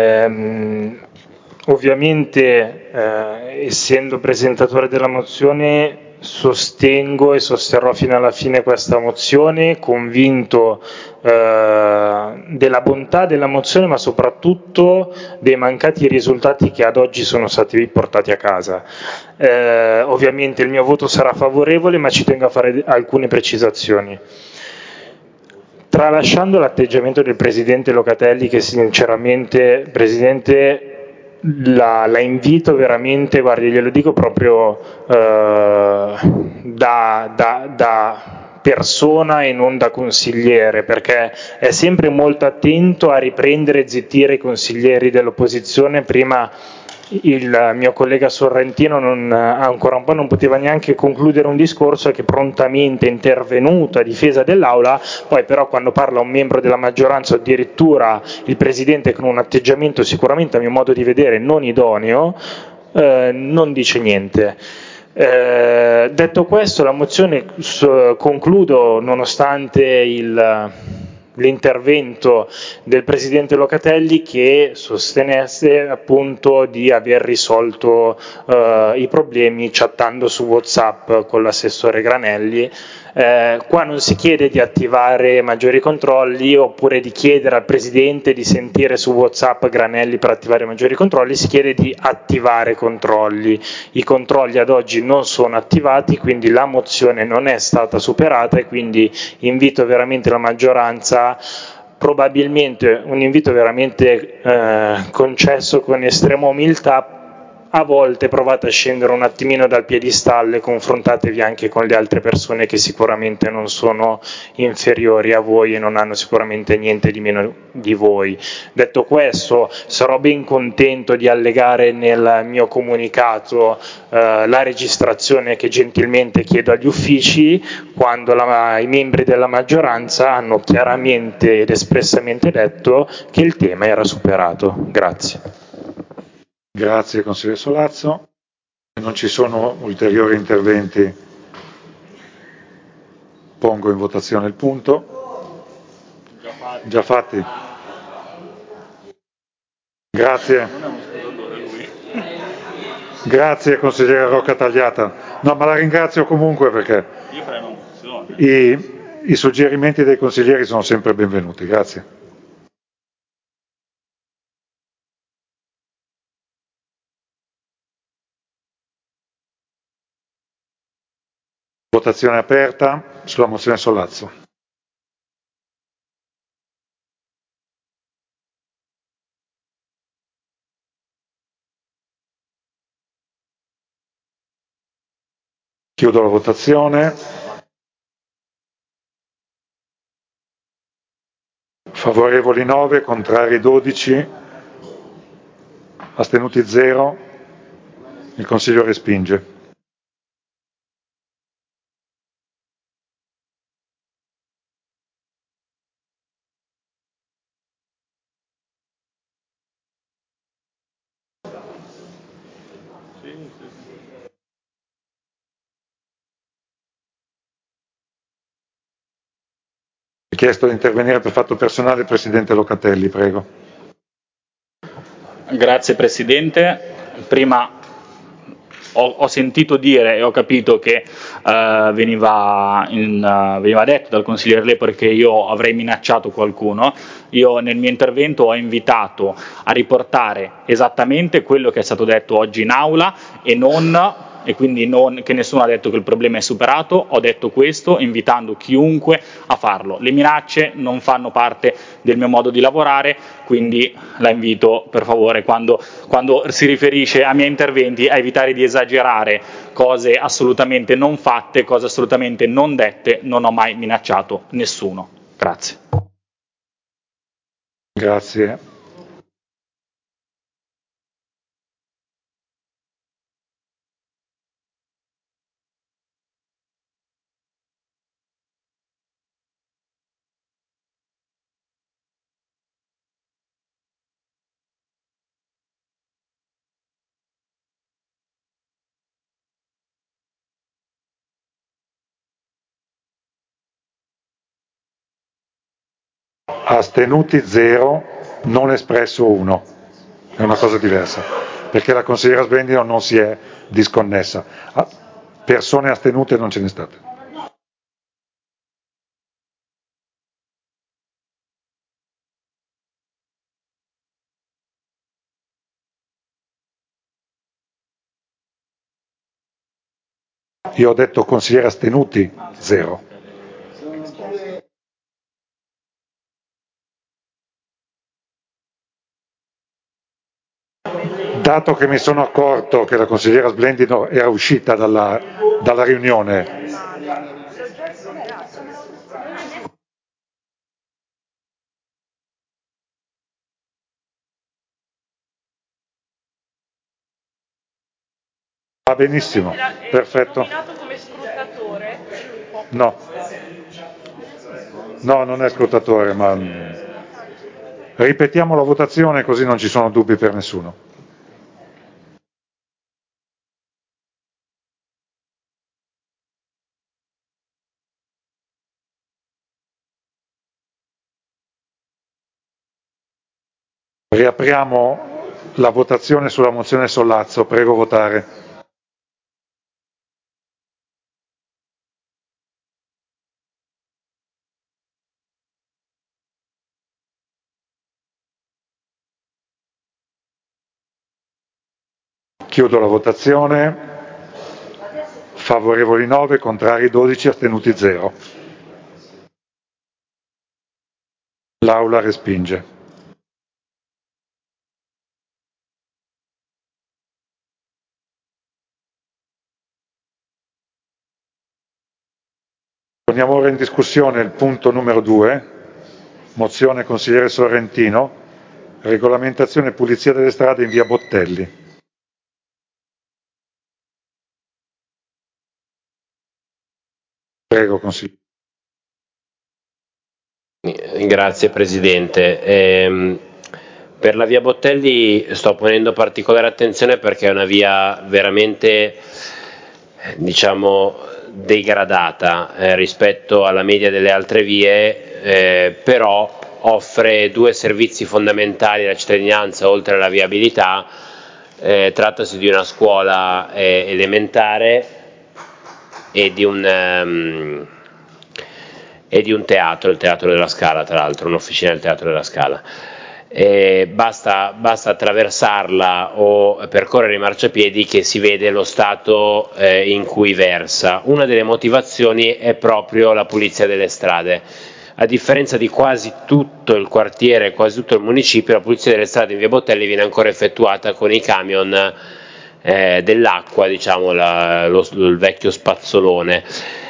Ovviamente, essendo presentatore della mozione, sostengo e sosterrò fino alla fine questa mozione, convinto della bontà della mozione, ma soprattutto dei mancati risultati che ad oggi sono stati portati a casa. Ovviamente il mio voto sarà favorevole, ma ci tengo a fare alcune precisazioni. Tralasciando l'atteggiamento del Presidente Locatelli, che sinceramente, Presidente, la invito veramente, guardi, glielo dico proprio da persona e non da consigliere, perché è sempre molto attento a riprendere e zittire i consiglieri dell'opposizione. Prima il mio collega Sorrentino ancora un po' non poteva neanche concludere un discorso, che prontamente è intervenuto a difesa dell'Aula, poi però quando parla un membro della maggioranza, addirittura il Presidente, con un atteggiamento sicuramente a mio modo di vedere non idoneo, non dice niente. Detto questo, la mozione concludo nonostante l'intervento del Presidente Locatelli, che sostenesse appunto di aver risolto i problemi chattando su WhatsApp con l'assessore Granelli. Qua non si chiede di attivare maggiori controlli oppure di chiedere al Presidente di sentire su WhatsApp Granelli per attivare maggiori controlli, si chiede di attivare controlli. I controlli ad oggi non sono attivati, quindi la mozione non è stata superata, e quindi invito veramente la maggioranza, probabilmente un invito veramente concesso con estrema umiltà, a volte provate a scendere un attimino dal piedistallo e confrontatevi anche con le altre persone che sicuramente non sono inferiori a voi e non hanno sicuramente niente di meno di voi. Detto questo, sarò ben contento di allegare nel mio comunicato la registrazione che gentilmente chiedo agli uffici quando i membri della maggioranza hanno chiaramente ed espressamente detto che il tema era superato. Grazie. Grazie consigliere Solazzo. Se non ci sono ulteriori interventi, pongo in votazione il punto. Già fatti. Grazie. Grazie consigliere Rocca Tagliata. No, ma la ringrazio comunque perché i suggerimenti dei consiglieri sono sempre benvenuti. Grazie. Votazione aperta sulla mozione Solazzo. Chiudo la votazione. Favorevoli 9, contrari 12, astenuti 0. Il Consiglio respinge. Chiesto di intervenire per fatto personale il Presidente Locatelli, prego. Grazie Presidente. Prima ho sentito dire e ho capito che veniva detto dal consigliere Lepore che io avrei minacciato qualcuno. Io nel mio intervento ho invitato a riportare esattamente quello che è stato detto oggi in aula e quindi non che nessuno ha detto che il problema è superato. Ho detto questo invitando chiunque a farlo. Le minacce non fanno parte del mio modo di lavorare, quindi la invito per favore quando si riferisce ai miei interventi a evitare di esagerare cose assolutamente non fatte, cose assolutamente non dette. Non ho mai minacciato nessuno. Grazie. Grazie. Astenuti 0, non espresso 1. È una cosa diversa, perché la consigliera Sbendino non si è disconnessa. Persone astenute non ce ne state. Io ho detto consiglieri astenuti 0. Dato che mi sono accorto che la consigliera Sblendido era uscita dalla riunione, va benissimo, perfetto. No, non è scrutatore, ma ripetiamo la votazione così non ci sono dubbi per nessuno. Riapriamo la votazione sulla mozione Sollazzo, prego votare. Chiudo la votazione. Favorevoli 9, contrari 12, astenuti 0. L'Aula respinge. Poniamo ora in discussione il punto numero 2, mozione consigliere Sorrentino, regolamentazione e pulizia delle strade in via Bottelli. Prego, consigliere. Grazie Presidente. Per la via Bottelli sto ponendo particolare attenzione perché è una via veramente, diciamo, degradata rispetto alla media delle altre vie, però offre due servizi fondamentali alla cittadinanza oltre alla viabilità. Trattasi di una scuola elementare e di un teatro, il Teatro della Scala, tra l'altro, un'officina del Teatro della Scala. Basta attraversarla o percorrere i marciapiedi che si vede lo stato in cui versa. Una delle motivazioni è proprio la pulizia delle strade. A differenza di quasi tutto il quartiere, quasi tutto il municipio, la pulizia delle strade in via Bottelli viene ancora effettuata con i camion dell'acqua, diciamo il vecchio spazzolone.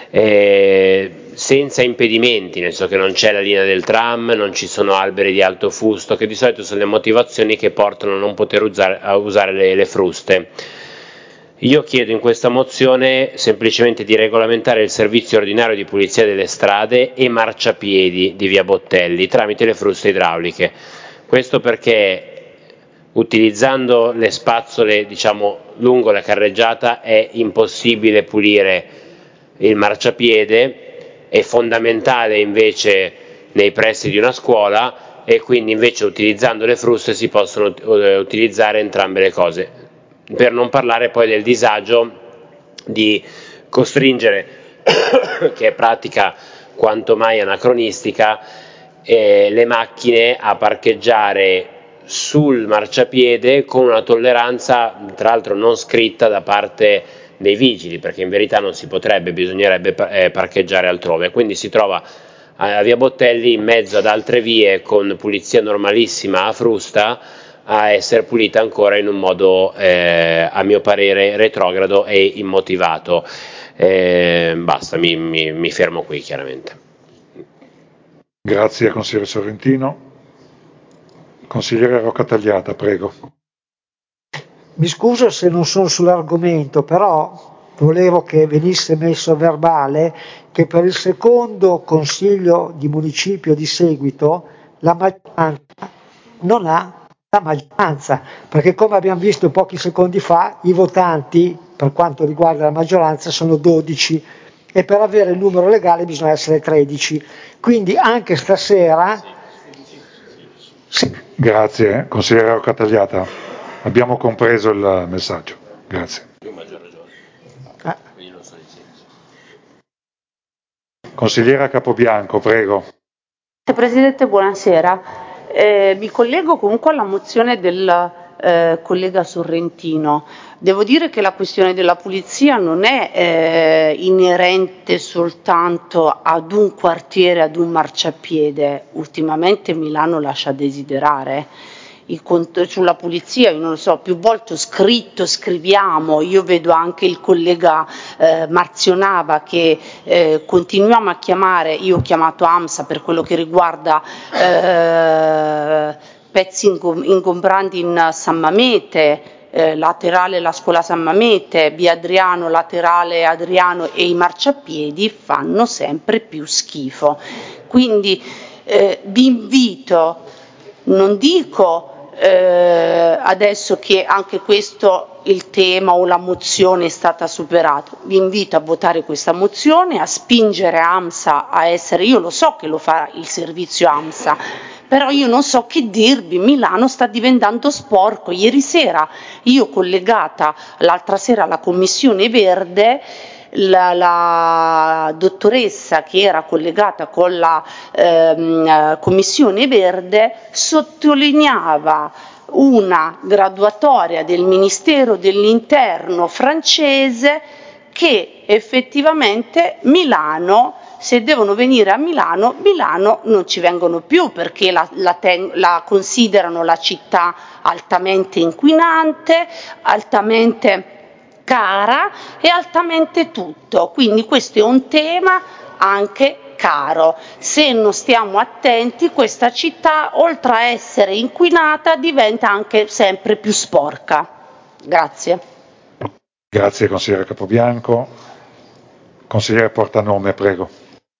Senza impedimenti, nel senso che non c'è la linea del tram, non ci sono alberi di alto fusto, che di solito sono le motivazioni che portano a non poter usare le fruste. Io chiedo in questa mozione semplicemente di regolamentare il servizio ordinario di pulizia delle strade e marciapiedi di via Bottelli tramite le fruste idrauliche. Questo perché utilizzando le spazzole, diciamo, lungo la carreggiata è impossibile pulire il marciapiede. È fondamentale invece nei pressi di una scuola e quindi invece utilizzando le fruste si possono utilizzare entrambe le cose, per non parlare poi del disagio di costringere, che è pratica quanto mai anacronistica, le macchine a parcheggiare sul marciapiede con una tolleranza tra l'altro non scritta da parte dei vigili, perché in verità non si potrebbe, bisognerebbe parcheggiare altrove, quindi si trova a via Bottelli in mezzo ad altre vie con pulizia normalissima a frusta a essere pulita ancora in un modo a mio parere retrogrado e immotivato. Basta, mi fermo qui chiaramente. Grazie consigliere Sorrentino. Consigliere Rocca Tagliata, prego. Mi scuso se non sono sull'argomento, però volevo che venisse messo a verbale che per il secondo consiglio di municipio di seguito la maggioranza non ha la maggioranza, perché come abbiamo visto pochi secondi fa i votanti per quanto riguarda la maggioranza sono 12 e per avere il numero legale bisogna essere 13, quindi anche stasera... Grazie, consigliere Rocca Tagliata. Abbiamo compreso il messaggio. Grazie. Consigliera Capobianco, prego. Presidente, buonasera. Mi collego comunque alla mozione del collega Sorrentino. Devo dire che la questione della pulizia non è inerente soltanto ad un quartiere, ad un marciapiede. Ultimamente Milano lascia desiderare. Sulla pulizia, io non lo so, più volte ho scritto, scriviamo, io vedo anche il collega Marzionava che continuiamo a chiamare, io ho chiamato AMSA per quello che riguarda pezzi ingombranti in San Mamete, laterale la scuola San Mamete, via Adriano, laterale Adriano e i marciapiedi fanno sempre più schifo. Quindi vi invito, non dico adesso che anche questo il tema o la mozione è stata superata, vi invito a votare questa mozione, a spingere AMSA a essere, io lo so che lo fa il servizio AMSA, però io non so che dirvi, Milano sta diventando sporco. Ieri sera io collegata l'altra sera alla Commissione Verde, la dottoressa che era collegata con la Commissione Verde sottolineava una graduatoria del Ministero dell'Interno francese che effettivamente Milano, se devono venire a Milano, Milano non ci vengono più perché la considerano la città altamente inquinante, altamente cara e altamente tutto. Quindi questo è un tema anche caro. Se non stiamo attenti, questa città, oltre a essere inquinata, diventa anche sempre più sporca. Grazie. Grazie consigliere Capobianco. Consigliere Portanome, prego.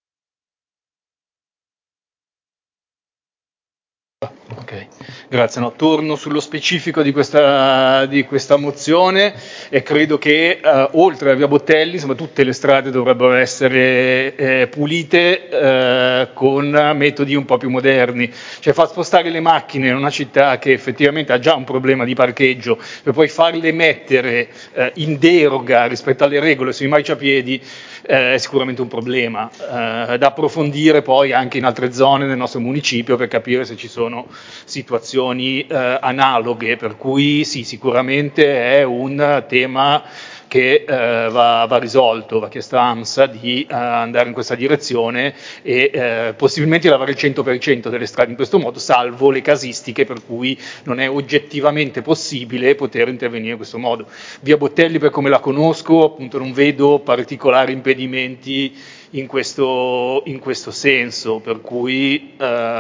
Okay. Grazie, no, torno sullo specifico di questa mozione e credo che oltre a via Bottelli, insomma, tutte le strade dovrebbero essere pulite con metodi un po' più moderni, cioè far spostare le macchine in una città che effettivamente ha già un problema di parcheggio e poi farle mettere in deroga rispetto alle regole sui marciapiedi è sicuramente un problema da approfondire poi anche in altre zone del nostro municipio per capire se ci sono situazioni analoghe, per cui sì, sicuramente è un tema che va risolto, va chiesto a AMSA di andare in questa direzione e possibilmente lavare il 100% delle strade in questo modo, salvo le casistiche per cui non è oggettivamente possibile poter intervenire in questo modo. Via Bottelli, per come la conosco, appunto non vedo particolari impedimenti in questo senso, per cui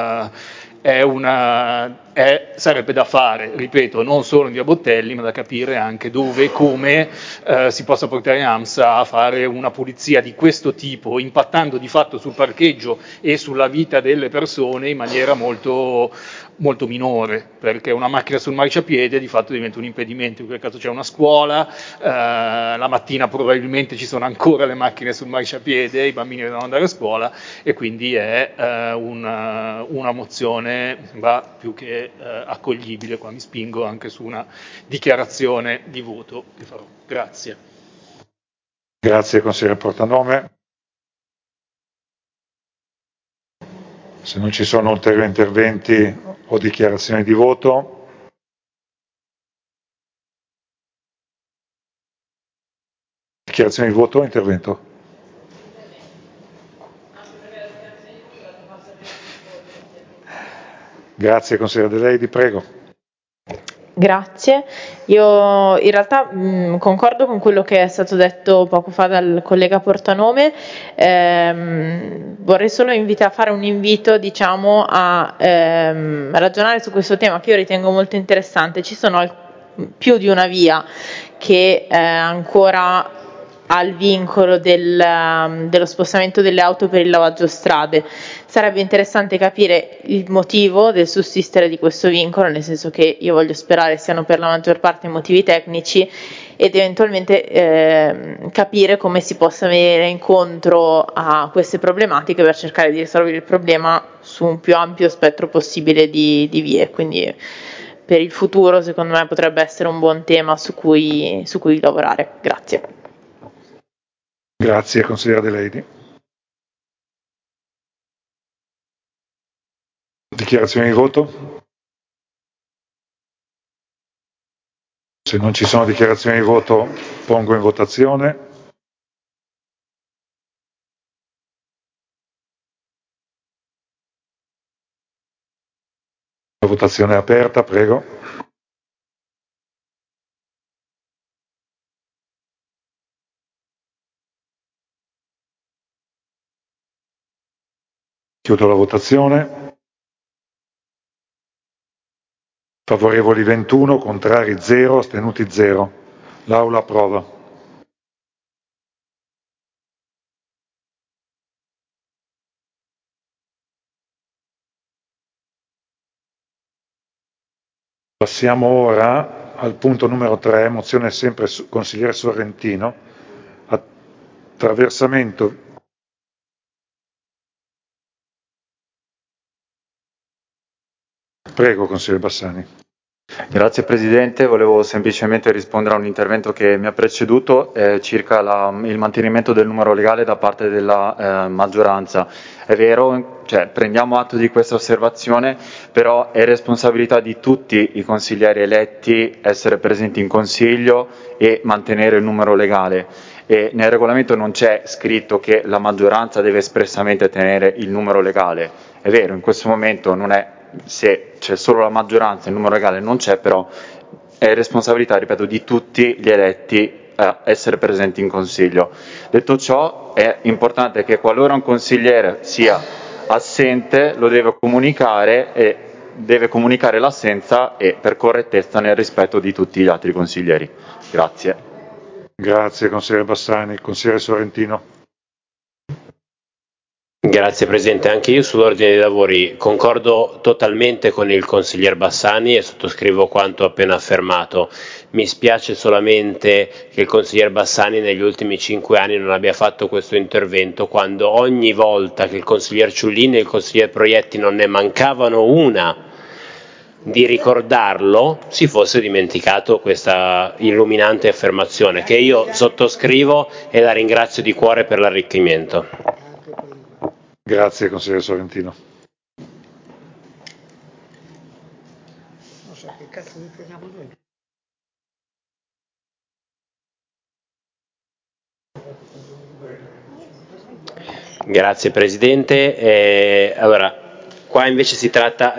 sarebbe da fare, ripeto, non solo in via Bottelli, ma da capire anche dove e come si possa portare AMSA a fare una pulizia di questo tipo, impattando di fatto sul parcheggio e sulla vita delle persone in maniera molto, molto minore, perché una macchina sul marciapiede di fatto diventa un impedimento. In quel caso c'è una scuola, la mattina probabilmente ci sono ancora le macchine sul marciapiede, i bambini devono andare a scuola e quindi è una mozione più che accoglibile. Qua mi spingo anche su una dichiarazione di voto che farò. Grazie. Grazie consigliere Portanome. Se non ci sono ulteriori interventi o dichiarazioni di voto, dichiarazioni di voto o intervento? Grazie consigliere De Leidi, prego. Grazie, io in realtà concordo con quello che è stato detto poco fa dal collega Portanome, vorrei solo fare un invito, diciamo, a ragionare su questo tema che io ritengo molto interessante. Ci sono più di una via che ancora ha il vincolo dello spostamento delle auto per il lavaggio strade. Sarebbe interessante capire il motivo del sussistere di questo vincolo, nel senso che io voglio sperare siano per la maggior parte motivi tecnici, ed eventualmente capire come si possa venire incontro a queste problematiche per cercare di risolvere il problema su un più ampio spettro possibile di vie. Quindi per il futuro secondo me potrebbe essere un buon tema su cui lavorare. Grazie. Grazie consigliere De Leidi. Dichiarazioni di voto? Se non ci sono dichiarazioni di voto, pongo in votazione. La votazione è aperta, prego. Chiudo la votazione. Favorevoli 21, contrari 0, astenuti 0. L'Aula approva. Passiamo ora al punto numero 3, mozione sempre consigliere Sorrentino, attraversamento. Prego, consigliere Bassani. Grazie Presidente, volevo semplicemente rispondere a un intervento che mi ha preceduto circa il mantenimento del numero legale da parte della maggioranza. È vero, prendiamo atto di questa osservazione, però è responsabilità di tutti i consiglieri eletti essere presenti in Consiglio e mantenere il numero legale. E nel regolamento non c'è scritto che la maggioranza deve espressamente tenere il numero legale. È vero, in questo momento non è, se c'è solo la maggioranza, il numero legale non c'è, però è responsabilità, ripeto, di tutti gli eletti essere presenti in Consiglio. Detto ciò, è importante che qualora un consigliere sia assente lo deve comunicare e deve comunicare l'assenza e per correttezza nel rispetto di tutti gli altri consiglieri. Grazie. Grazie consigliere Bassani. Consigliere Sorrentino. Grazie Presidente, anche io sull'ordine dei lavori concordo totalmente con il consiglier Bassani e sottoscrivo quanto appena affermato. Mi spiace solamente che il consiglier Bassani negli ultimi 5 anni non abbia fatto questo intervento, quando ogni volta che il consiglier Ciullini e il consiglier Proietti non ne mancavano una di ricordarlo, si fosse dimenticato questa illuminante affermazione che io sottoscrivo e la ringrazio di cuore per l'arricchimento. Grazie consigliere Sorrentino. Non so che cazzo di chiamiamo noi. Grazie Presidente. Allora, qua invece si tratta,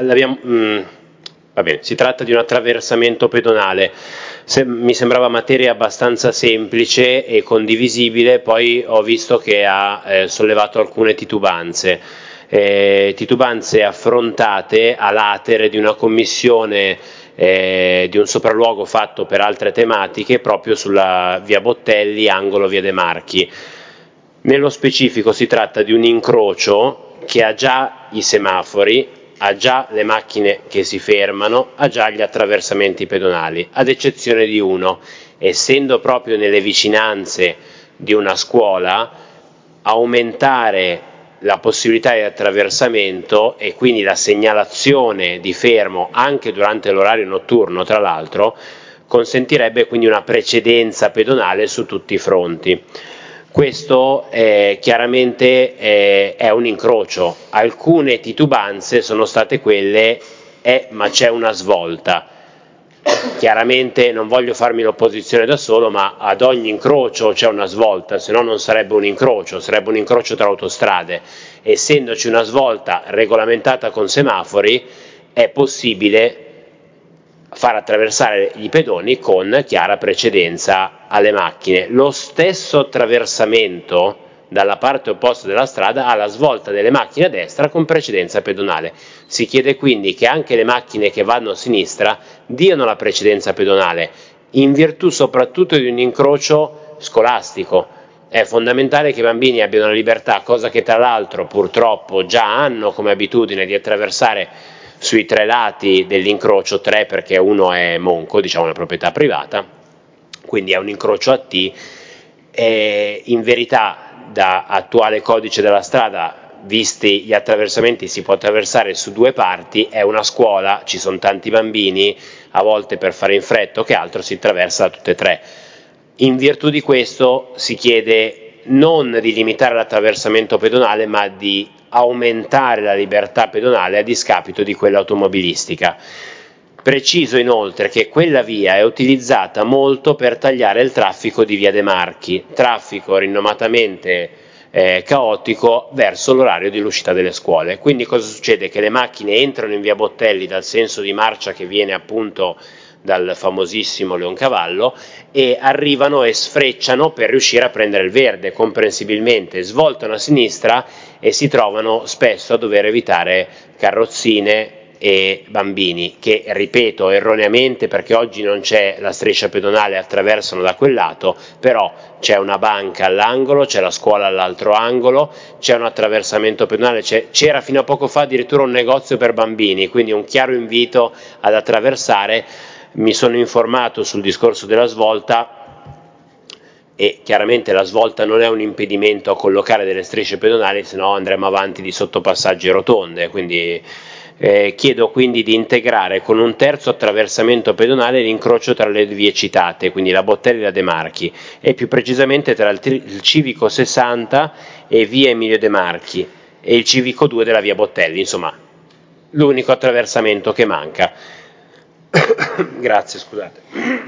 si tratta di un attraversamento pedonale. Mi sembrava materia abbastanza semplice e condivisibile, poi ho visto che ha sollevato alcune titubanze. Titubanze affrontate a latere di una commissione di un sopralluogo fatto per altre tematiche proprio sulla via Bottelli, angolo via De Marchi. Nello specifico si tratta di un incrocio che ha già i semafori, ha già le macchine che si fermano, ha già gli attraversamenti pedonali, ad eccezione di uno. Essendo proprio nelle vicinanze di una scuola, aumentare la possibilità di attraversamento e quindi la segnalazione di fermo anche durante l'orario notturno, tra l'altro, consentirebbe quindi una precedenza pedonale su tutti i fronti. Questo chiaramente è un incrocio. Alcune titubanze sono state quelle ma c'è una svolta. Chiaramente non voglio farmi l'opposizione da solo, ma ad ogni incrocio c'è una svolta, se no non sarebbe un incrocio, sarebbe un incrocio tra autostrade. Essendoci una svolta regolamentata con semafori, è possibile far attraversare i pedoni con chiara precedenza alle macchine. Lo stesso attraversamento dalla parte opposta della strada ha la svolta delle macchine a destra con precedenza pedonale. Si chiede quindi che anche le macchine che vanno a sinistra diano la precedenza pedonale, in virtù soprattutto di un incrocio scolastico. È fondamentale che i bambini abbiano la libertà, cosa che tra l'altro purtroppo già hanno come abitudine, di attraversare sui 3 lati dell'incrocio, 3 perché uno è monco, diciamo una proprietà privata, quindi è un incrocio a T. In verità, da attuale codice della strada, visti gli attraversamenti, si può attraversare su 2 parti, è una scuola, ci sono tanti bambini, a volte per fare in fretta o che altro si attraversa da tutte e 3. In virtù di questo si chiede non di limitare l'attraversamento pedonale, ma di aumentare la libertà pedonale a discapito di quella automobilistica. Preciso inoltre che quella via è utilizzata molto per tagliare il traffico di via De Marchi, traffico rinomatamente caotico verso l'orario dell'uscita delle scuole. Quindi cosa succede? Che le macchine entrano in via Bottelli dal senso di marcia che viene appunto dal famosissimo Leoncavallo e arrivano e sfrecciano per riuscire a prendere il verde, comprensibilmente svoltano a sinistra e si trovano spesso a dover evitare carrozzine e bambini che, ripeto, erroneamente, perché oggi non c'è la striscia pedonale, attraversano da quel lato, però c'è una banca all'angolo, c'è la scuola all'altro angolo, c'è un attraversamento pedonale, c'era fino a poco fa addirittura un negozio per bambini, quindi un chiaro invito ad attraversare. Mi sono informato sul discorso della svolta e chiaramente la svolta non è un impedimento a collocare delle strisce pedonali, se no andremo avanti di sottopassaggi e rotonde, quindi chiedo quindi di integrare con un terzo attraversamento pedonale l'incrocio tra le vie citate, quindi la Bottelli e la De Marchi, e più precisamente tra il civico 60 e via Emilio De Marchi e il civico 2 della via Bottelli, insomma l'unico attraversamento che manca. Grazie, scusate.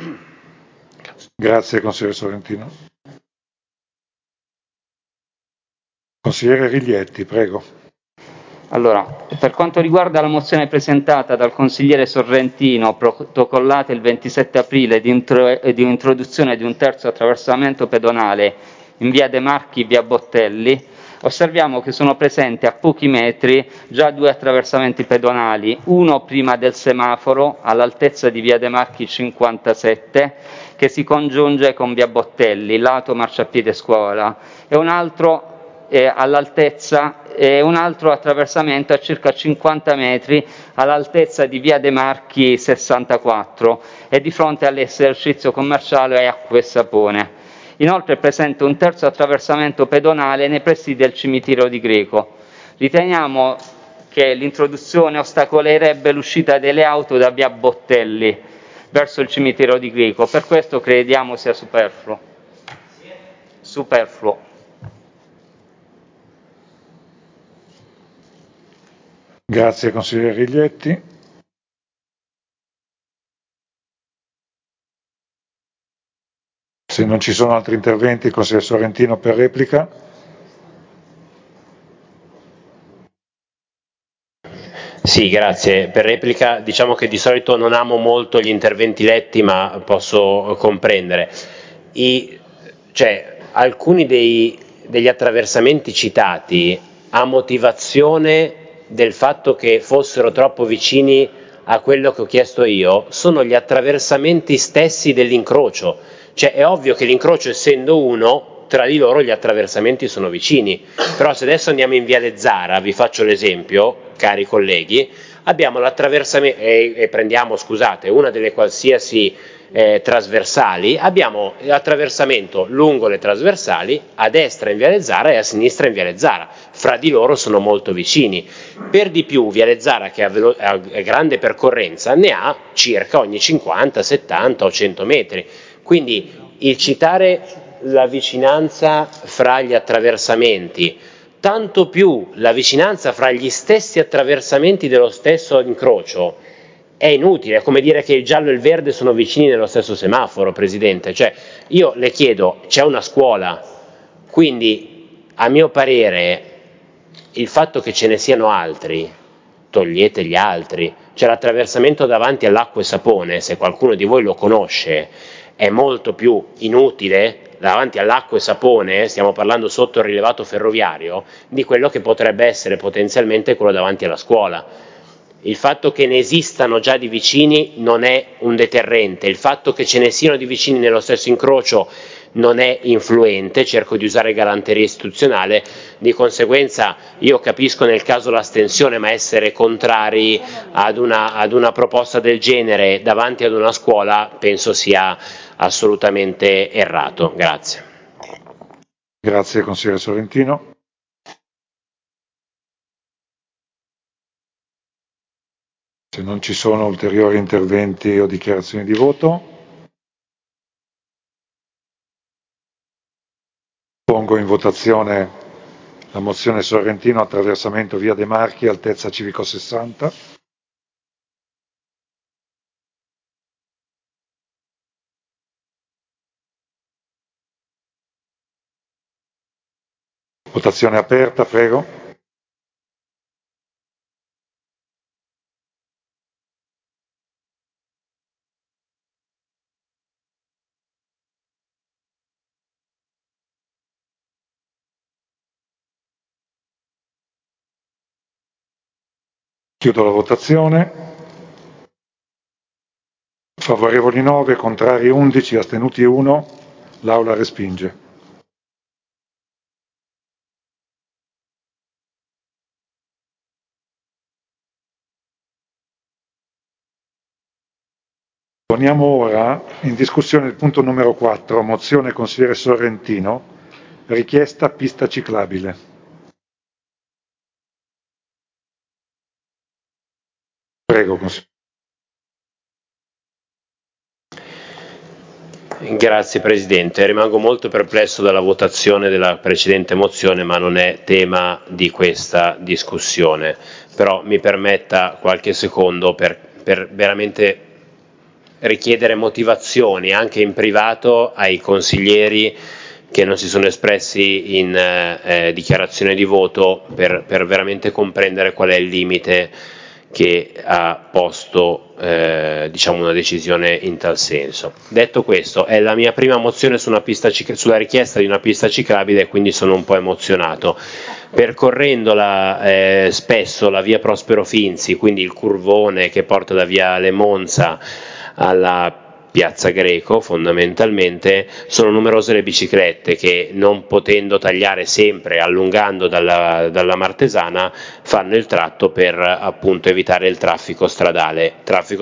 Grazie consigliere Sorrentino. Consigliere Riglietti, prego. Allora, per quanto riguarda la mozione presentata dal consigliere Sorrentino, protocollata il 27 aprile di introduzione di un terzo attraversamento pedonale in via De Marchi, via Bottelli, osserviamo che sono presenti a pochi metri già 2 attraversamenti pedonali, uno prima del semaforo all'altezza di via De Marchi 57, che si congiunge con via Bottelli, lato marciapiede scuola, e un altro all'altezza e un altro attraversamento a circa 50 metri all'altezza di via De Marchi 64 e di fronte all'esercizio commerciale Acqua e Sapone. Inoltre è presente un terzo attraversamento pedonale nei pressi del cimitero di Greco. Riteniamo che l'introduzione ostacolerebbe l'uscita delle auto da via Bottelli verso il cimitero di Greco, per questo crediamo sia superfluo. Grazie consigliere Riglietti. Se non ci sono altri interventi, consigliere Sorrentino per replica. Sì, grazie. Per replica, diciamo che di solito non amo molto gli interventi letti, ma posso comprendere. Alcuni degli attraversamenti citati a motivazione del fatto che fossero troppo vicini a quello che ho chiesto io, sono gli attraversamenti stessi dell'incrocio. Cioè è ovvio che l'incrocio essendo uno, tra di loro gli attraversamenti sono vicini, però se adesso andiamo in Viale Zara, vi faccio l'esempio, cari colleghi, abbiamo l'attraversamento, e prendiamo, scusate, una delle qualsiasi trasversali, abbiamo l'attraversamento lungo le trasversali, a destra in Viale Zara e a sinistra in Viale Zara, fra di loro sono molto vicini. Per di più Viale Zara, che ha grande percorrenza, ne ha circa ogni 50, 70 o 100 metri. Quindi il citare la vicinanza fra gli attraversamenti, tanto più la vicinanza fra gli stessi attraversamenti dello stesso incrocio, è inutile, è come dire che il giallo e il verde sono vicini nello stesso semaforo, Presidente. Cioè, io le chiedo, c'è una scuola, quindi a mio parere il fatto che ce ne siano altri, togliete gli altri. C'è l'attraversamento davanti all'Acqua e Sapone, se qualcuno di voi lo conosce, è molto più inutile davanti all'Acqua e Sapone, stiamo parlando sotto il rilevato ferroviario, di quello che potrebbe essere potenzialmente quello davanti alla scuola. Il fatto che ne esistano già di vicini non è un deterrente, il fatto che ce ne siano di vicini nello stesso incrocio non è influente, cerco di usare galanteria istituzionale, di conseguenza io capisco nel caso l'astensione, ma essere contrari ad una proposta del genere davanti ad una scuola penso sia assolutamente errato. Grazie. Grazie consigliere Sorrentino. Se non ci sono ulteriori interventi o dichiarazioni di voto, pongo in votazione la mozione Sorrentino attraversamento via De Marchi, altezza civico 60. Votazione aperta, prego. Chiudo la votazione. Favorevoli 9, contrari 11, astenuti 1. L'Aula respinge. Poniamo ora in discussione il punto numero 4, mozione consigliere Sorrentino, richiesta pista ciclabile. Prego, consigliere. Grazie Presidente, rimango molto perplesso dalla votazione della precedente mozione, ma non è tema di questa discussione, però mi permetta qualche secondo per veramente richiedere motivazioni anche in privato ai consiglieri che non si sono espressi in dichiarazione di voto per veramente comprendere qual è il limite che ha posto una decisione in tal senso. Detto questo, è la mia prima mozione sulla richiesta di una pista ciclabile e quindi sono un po' emozionato. Percorrendola spesso la via Prospero Finzi, quindi il curvone che porta da via Le Monza alla Piazza Greco, fondamentalmente sono numerose le biciclette che, non potendo tagliare sempre, allungando dalla Martesana, fanno il tratto per appunto evitare il traffico stradale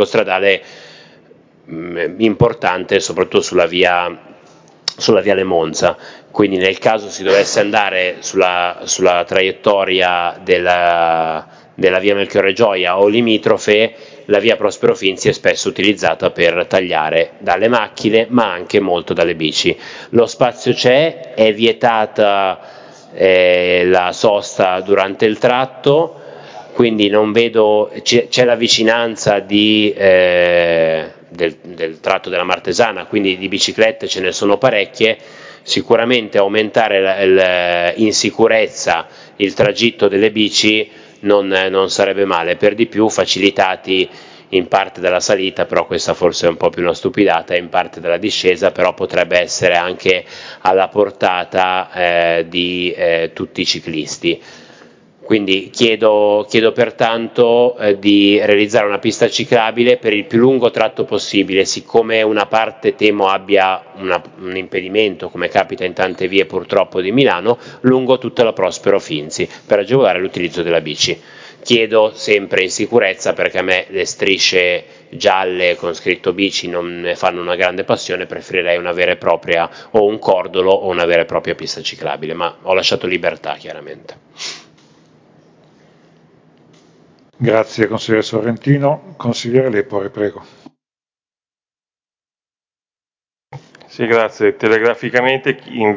importante soprattutto sulla via Le Monza. Quindi nel caso si dovesse andare sulla traiettoria della via Melchiorre Gioia o limitrofe, la via Prospero Finzi è spesso utilizzata per tagliare dalle macchine ma anche molto dalle bici. Lo spazio c'è, è vietata la sosta durante il tratto, quindi non vedo, c'è la vicinanza del tratto della Martesana, quindi di biciclette ce ne sono parecchie. Sicuramente aumentare in sicurezza il tragitto delle bici non sarebbe male, per di più facilitati in parte dalla salita, però questa forse è un po' più una stupidata, e in parte dalla discesa, però potrebbe essere anche alla portata di tutti i ciclisti. Quindi chiedo pertanto di realizzare una pista ciclabile per il più lungo tratto possibile, siccome una parte temo abbia un impedimento, come capita in tante vie purtroppo di Milano, lungo tutta la Prospero Finzi, per agevolare l'utilizzo della bici. Chiedo sempre in sicurezza, perché a me le strisce gialle con scritto bici non ne fanno una grande passione, preferirei una vera e propria, o un cordolo o una vera e propria pista ciclabile, ma ho lasciato libertà chiaramente. Grazie consigliere Sorrentino. Consigliere Lepore, prego. Sì, grazie. Telegraficamente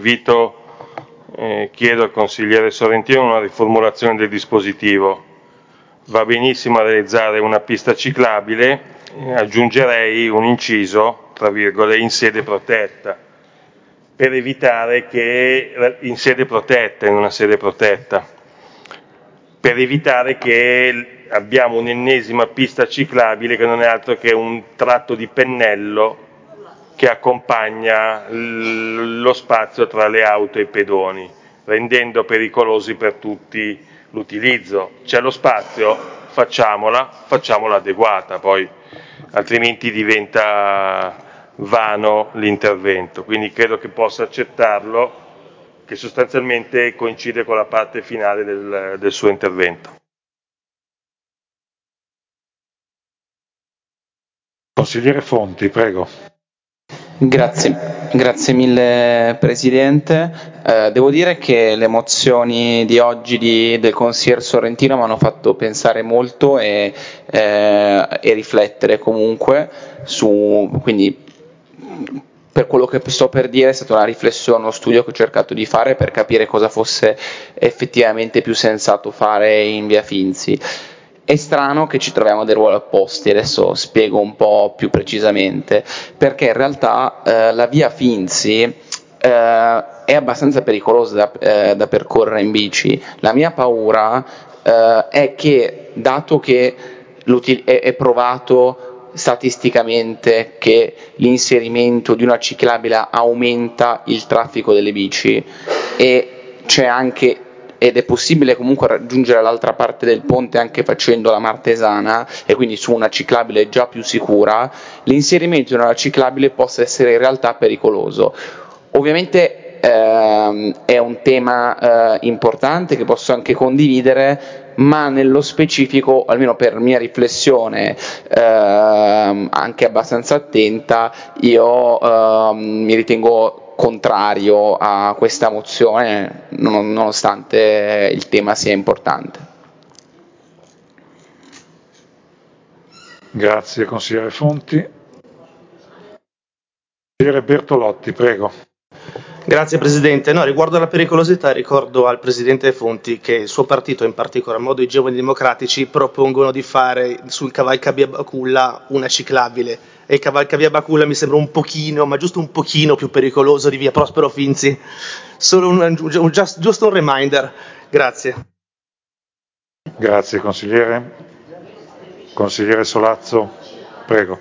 chiedo al consigliere Sorrentino una riformulazione del dispositivo. Va benissimo a realizzare una pista ciclabile, aggiungerei un inciso, tra virgolette, in sede protetta, per evitare che, in sede protetta, in una sede protetta, per evitare che abbiamo un'ennesima pista ciclabile che non è altro che un tratto di pennello che accompagna lo spazio tra le auto e i pedoni, rendendo pericolosi per tutti l'utilizzo. C'è lo spazio, facciamola adeguata, poi altrimenti diventa vano l'intervento. Quindi credo che possa accettarlo, che sostanzialmente coincide con la parte finale del suo intervento. Consigliere Fonti, prego. Grazie mille Presidente. Devo dire che le mozioni di oggi del consigliere Sorrentino mi hanno fatto pensare molto e riflettere comunque quindi per quello che sto per dire è stata una riflessione, uno studio che ho cercato di fare per capire cosa fosse effettivamente più sensato fare in via Finzi. È strano che ci troviamo a dei ruoli opposti, adesso spiego un po' più precisamente, perché in realtà la via Finzi è abbastanza pericolosa da percorrere in bici. La mia paura è che, dato che è provato statisticamente che l'inserimento di una ciclabile aumenta il traffico delle bici ed è possibile comunque raggiungere l'altra parte del ponte anche facendo la Martesana e quindi su una ciclabile già più sicura, l'inserimento di una ciclabile possa essere in realtà pericoloso. Ovviamente è un tema importante che posso anche condividere, ma nello specifico, almeno per mia riflessione anche abbastanza attenta, io mi ritengo contrario a questa mozione nonostante il tema sia importante. Grazie consigliere Fonti. Consigliere Bertolotti, prego. Grazie Presidente. No, riguardo alla pericolosità ricordo al Presidente Fonti che il suo partito, in particolar modo i Giovani Democratici, propongono di fare sul Cavalcavia Baculla una ciclabile, e il Cavalcavia Baculla mi sembra un pochino, ma giusto un pochino più pericoloso di via Prospero Finzi. Solo giusto un reminder. Grazie. Grazie consigliere. Consigliere Solazzo, prego.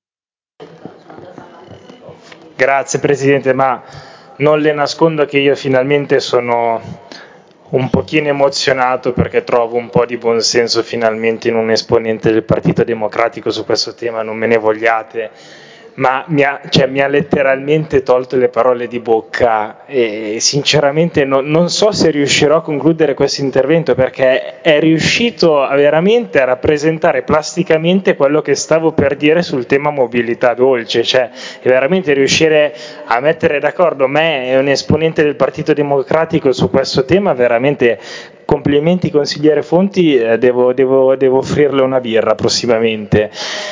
Grazie Presidente, ma non le nascondo che io finalmente sono un pochino emozionato perché trovo un po' di buonsenso finalmente in un esponente del Partito Democratico su questo tema, non me ne vogliate, ma mi ha letteralmente tolto le parole di bocca e sinceramente non so se riuscirò a concludere questo intervento perché è riuscito veramente a rappresentare plasticamente quello che stavo per dire sul tema mobilità dolce, cioè veramente riuscire a mettere d'accordo me e un esponente del Partito Democratico su questo tema, veramente complimenti consigliere Fonti, devo offrirle una birra prossimamente.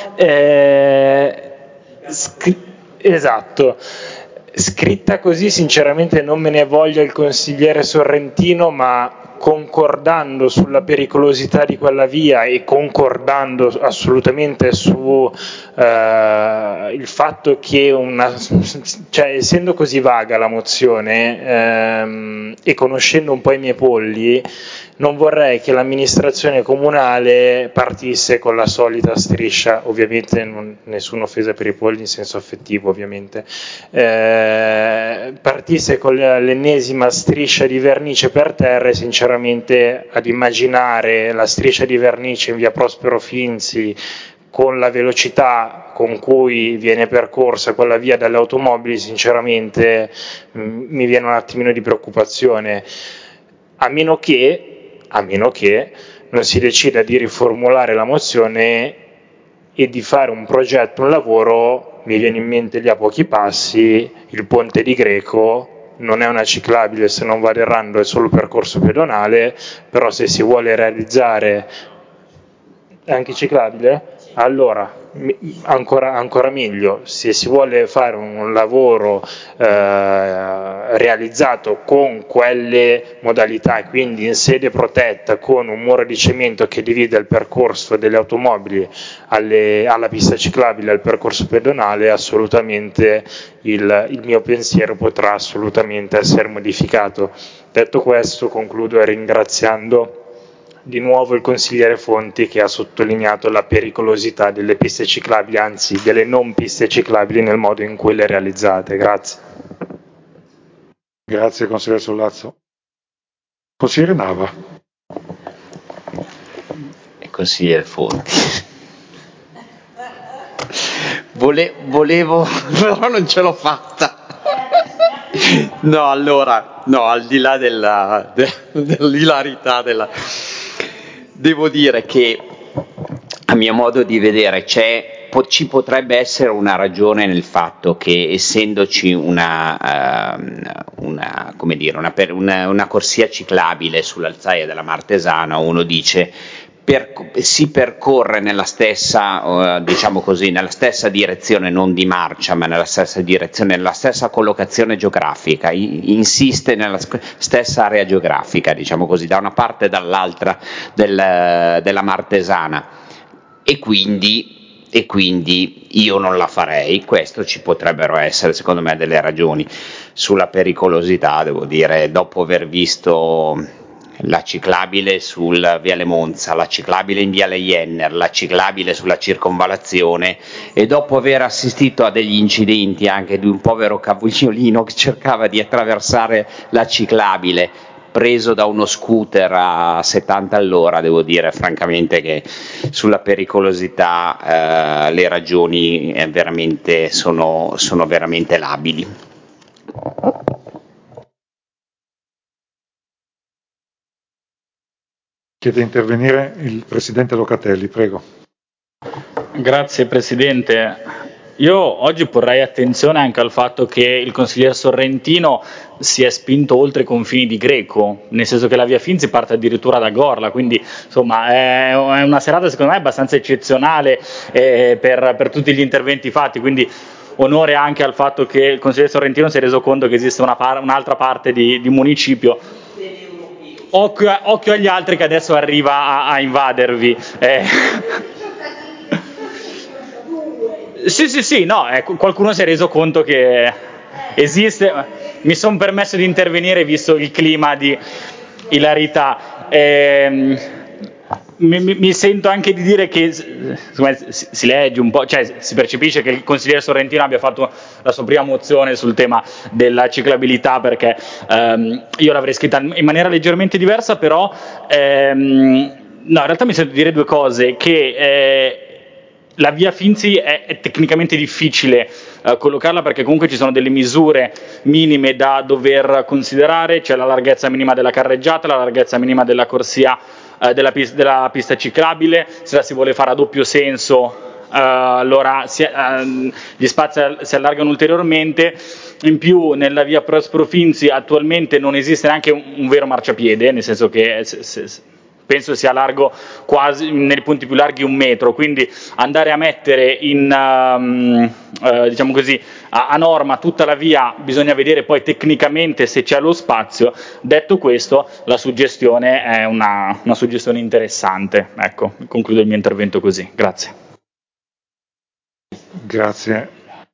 Esatto, scritta così sinceramente non me ne voglia il consigliere Sorrentino, ma concordando sulla pericolosità di quella via e concordando assolutamente su il fatto che cioè essendo così vaga la mozione e conoscendo un po' i miei polli, non vorrei che l'amministrazione comunale partisse con la solita striscia, ovviamente nessuna offesa per i polli in senso affettivo ovviamente, partisse con l'ennesima striscia di vernice per terra e sinceramente ad immaginare la striscia di vernice in via Prospero Finzi con la velocità con cui viene percorsa quella via dalle automobili, sinceramente mi viene un attimino di preoccupazione, a meno che non si decida di riformulare la mozione e di fare un progetto, un lavoro, mi viene in mente lì a pochi passi, il ponte di Greco, non è una ciclabile se non vado errando, è solo percorso pedonale, però se si vuole realizzare anche ciclabile, allora ancora meglio, se si vuole fare un lavoro realizzato con quelle modalità e quindi in sede protetta con un muro di cemento che divide il percorso delle automobili alla pista ciclabile e al percorso pedonale, assolutamente il mio pensiero potrà assolutamente essere modificato. Detto questo concludo ringraziando di nuovo il consigliere Fonti che ha sottolineato la pericolosità delle piste ciclabili, anzi delle non piste ciclabili nel modo in cui le realizzate. Grazie. Grazie consigliere Sollazzo. Consigliere Nava. E consigliere Fonti. Volevo, però non ce l'ho fatta. No, allora, no, al di là dell'ilarità devo dire che a mio modo di vedere ci potrebbe essere una ragione nel fatto che essendoci una corsia ciclabile sull'alzaia della Martesana, uno dice si percorre nella stessa, diciamo così, nella stessa direzione, non di marcia, ma nella stessa direzione, nella stessa collocazione geografica, insiste nella stessa area geografica, diciamo così, da una parte e dall'altra della Martesana, e quindi io non la farei. Questo ci potrebbero essere secondo me delle ragioni. Sulla pericolosità devo dire, dopo aver visto la ciclabile sul Viale Monza, la ciclabile in Viale Jenner, la ciclabile sulla circonvallazione, e dopo aver assistito a degli incidenti anche di un povero cavolino che cercava di attraversare la ciclabile preso da uno scooter a 70 all'ora, devo dire francamente che sulla pericolosità le ragioni sono veramente labili. Chiede di intervenire il Presidente Locatelli, prego. Grazie Presidente. Io oggi porrei attenzione anche al fatto che il consigliere Sorrentino si è spinto oltre i confini di Greco, nel senso che la via Finzi parte addirittura da Gorla, quindi insomma è una serata secondo me abbastanza eccezionale per tutti gli interventi fatti, quindi onore anche al fatto che il consigliere Sorrentino si è reso conto che esiste un'altra parte di municipio. Occhio agli altri che adesso arriva a invadervi. Sì, no, qualcuno si è reso conto che esiste. Mi sono permesso di intervenire visto il clima di ilarità. Mi sento anche di dire che si legge un po', cioè si percepisce che il consigliere Sorrentino abbia fatto la sua prima mozione sul tema della ciclabilità, perché io l'avrei scritta in maniera leggermente diversa, però no, in realtà mi sento dire due cose: che la via Finzi è tecnicamente difficile collocarla, perché comunque ci sono delle misure minime da dover considerare, c'è la larghezza minima della carreggiata, la larghezza minima della corsia della pista ciclabile. Se la si vuole fare a doppio senso, allora gli spazi si allargano ulteriormente. In più nella via Prospero Finzi attualmente non esiste neanche un vero marciapiede, nel senso che penso sia largo quasi, nei punti più larghi, 1 metro, quindi andare a mettere diciamo così, a norma tutta la via, bisogna vedere poi tecnicamente se c'è lo spazio. Detto questo, la suggestione è una suggestione interessante. Ecco, concludo il mio intervento così. Grazie. Grazie.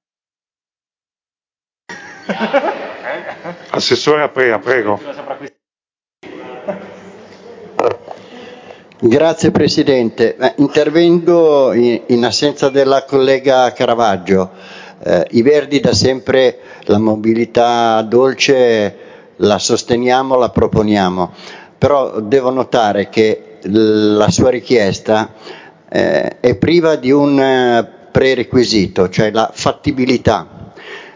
Assessore Aprea, prego. Grazie Presidente. Intervengo in assenza della collega Caravaggio. I Verdi da sempre la mobilità dolce la sosteniamo, la proponiamo, però devo notare che la sua richiesta è priva di un prerequisito, cioè la fattibilità.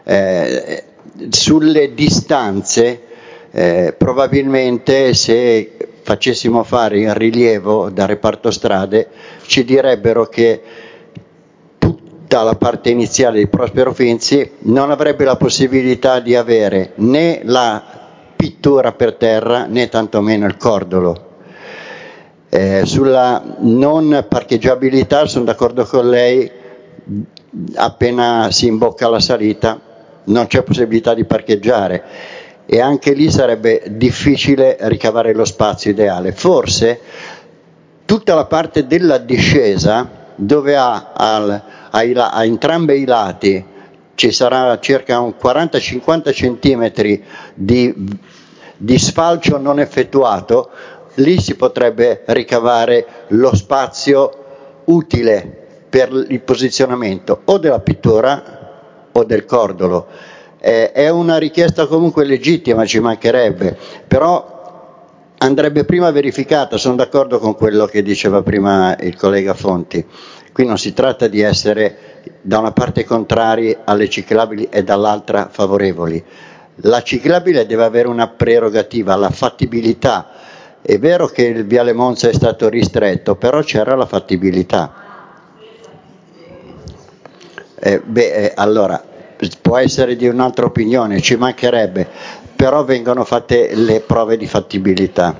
Sulle distanze probabilmente, se facessimo fare il rilievo da reparto strade, ci direbbero che tutta la parte iniziale di Prospero Finzi non avrebbe la possibilità di avere né la pittura per terra né tantomeno il cordolo. Sulla non parcheggiabilità sono d'accordo con lei, appena si imbocca la salita non c'è possibilità di parcheggiare, e anche lì sarebbe difficile ricavare lo spazio ideale. Forse tutta la parte della discesa, dove a entrambi i lati ci sarà circa un 40-50 centimetri di sfalcio non effettuato, lì si potrebbe ricavare lo spazio utile per il posizionamento o della pittura o del cordolo. È una richiesta comunque legittima, ci mancherebbe, però andrebbe prima verificata. Sono d'accordo con quello che diceva prima il collega Fonti. Qui non si tratta di essere da una parte contrari alle ciclabili e dall'altra favorevoli. La ciclabile deve avere una prerogativa, la fattibilità. È vero che il Viale Monza è stato ristretto, però c'era la fattibilità. Allora può essere di un'altra opinione, ci mancherebbe, però vengono fatte le prove di fattibilità.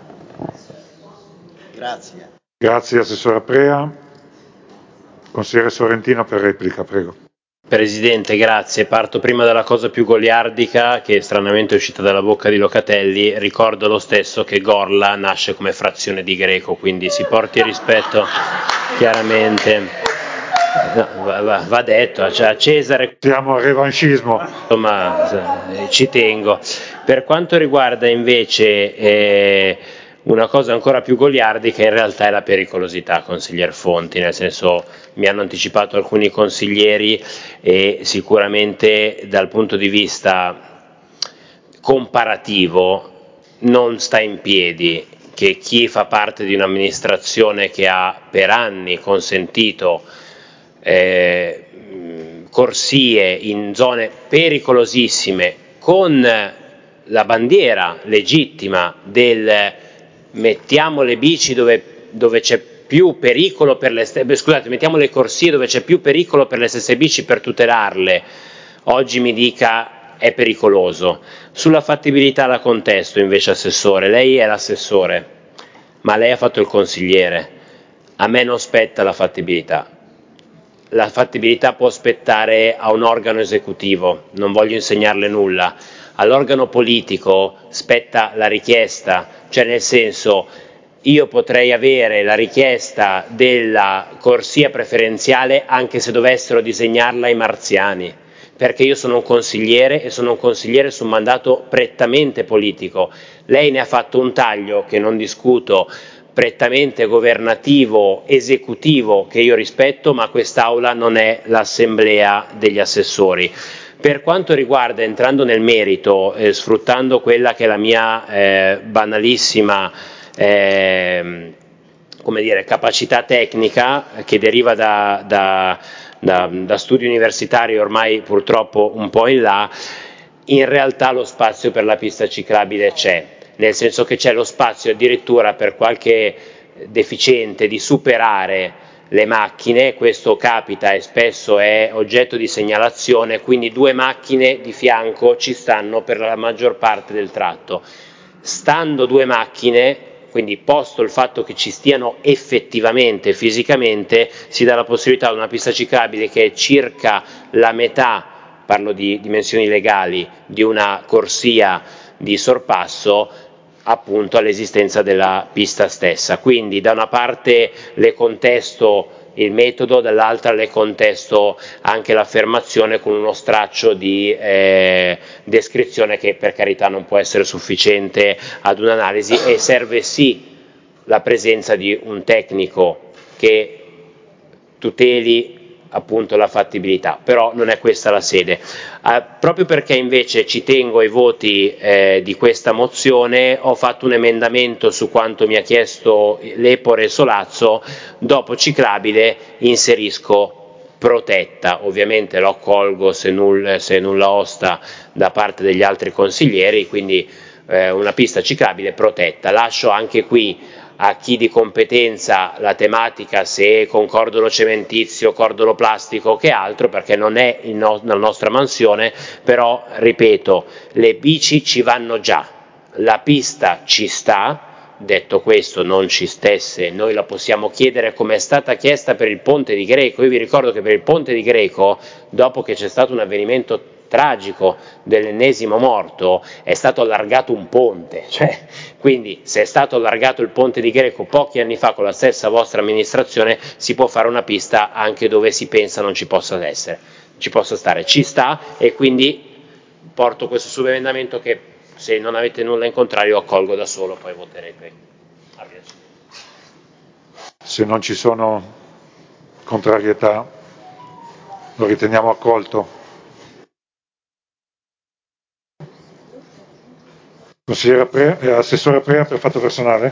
Grazie. Grazie Assessore Aprea. Consigliere Sorrentino per replica, prego. Presidente, grazie. Parto prima dalla cosa più goliardica, che stranamente è uscita dalla bocca di Locatelli. Ricordo lo stesso che Gorla nasce come frazione di Greco, quindi si porti rispetto chiaramente. No, va detto, cioè a Cesare. Siamo al revanchismo. Insomma, ci tengo. Per quanto riguarda invece una cosa ancora più goliardica, in realtà è la pericolosità, consiglier Fonti, nel senso, mi hanno anticipato alcuni consiglieri e sicuramente dal punto di vista comparativo non sta in piedi che chi fa parte di un'amministrazione che ha per anni consentito corsie in zone pericolosissime con la bandiera legittima del mettiamo le bici dove c'è più pericolo per le scusate, mettiamo le corsie dove c'è più pericolo per le stesse bici per tutelarle, oggi mi dica è pericoloso. Sulla fattibilità la contesto invece, Assessore, lei è l'assessore, ma lei ha fatto il consigliere, a me non spetta la fattibilità. la fattibilità può spettare a un organo esecutivo, non voglio insegnarle nulla, all'organo politico spetta la richiesta, cioè nel senso io potrei avere la richiesta della corsia preferenziale anche se dovessero disegnarla i marziani, perché io sono un consigliere e sono un consigliere su un mandato prettamente politico. Lei ne ha fatto un taglio che non discuto, prettamente governativo, esecutivo, che io rispetto, ma quest'Aula non è l'assemblea degli assessori. Per quanto riguarda, entrando nel merito, sfruttando quella che è la mia banalissima come dire, capacità tecnica che deriva da studi universitari ormai purtroppo un po' in là, in realtà lo spazio per la pista ciclabile c'è, nel senso che c'è lo spazio addirittura per qualche deficiente di superare le macchine, questo capita e spesso è oggetto di segnalazione, quindi 2 macchine di fianco ci stanno per la maggior parte del tratto. Stando 2 macchine, quindi posto il fatto che ci stiano effettivamente, fisicamente, si dà la possibilità ad una pista ciclabile che è circa la metà, parlo di dimensioni legali, di una corsia di sorpasso, appunto all'esistenza della pista stessa. Quindi da una parte le contesto il metodo, dall'altra le contesto anche l'affermazione con uno straccio di descrizione che per carità non può essere sufficiente ad un'analisi e serve sì la presenza di un tecnico che tuteli appunto la fattibilità, però non è questa la sede. Proprio perché invece ci tengo ai voti di questa mozione, ho fatto un emendamento su quanto mi ha chiesto Lepore e Solazzo, dopo ciclabile inserisco protetta, ovviamente lo accolgo se nulla osta da parte degli altri consiglieri, quindi una pista ciclabile protetta. Lascio anche qui a chi di competenza la tematica, se concordolo cementizio, cordolo plastico che altro, perché non è la nostra mansione, però ripeto, le bici ci vanno già, la pista ci sta, detto questo non ci stesse, noi la possiamo chiedere come è stata chiesta per il Ponte di Greco. Io vi ricordo che per il Ponte di Greco, dopo che c'è stato un avvenimento tragico dell'ennesimo morto, è stato allargato un ponte, quindi se è stato allargato il Ponte di Greco pochi anni fa con la stessa vostra amministrazione, si può fare una pista anche dove si pensa non ci possa stare, ci sta, e quindi porto questo subemendamento che, se non avete nulla in contrario, accolgo da solo, poi voterete. Se non ci sono contrarietà, lo riteniamo accolto. Assessore Prea, per fatto personale?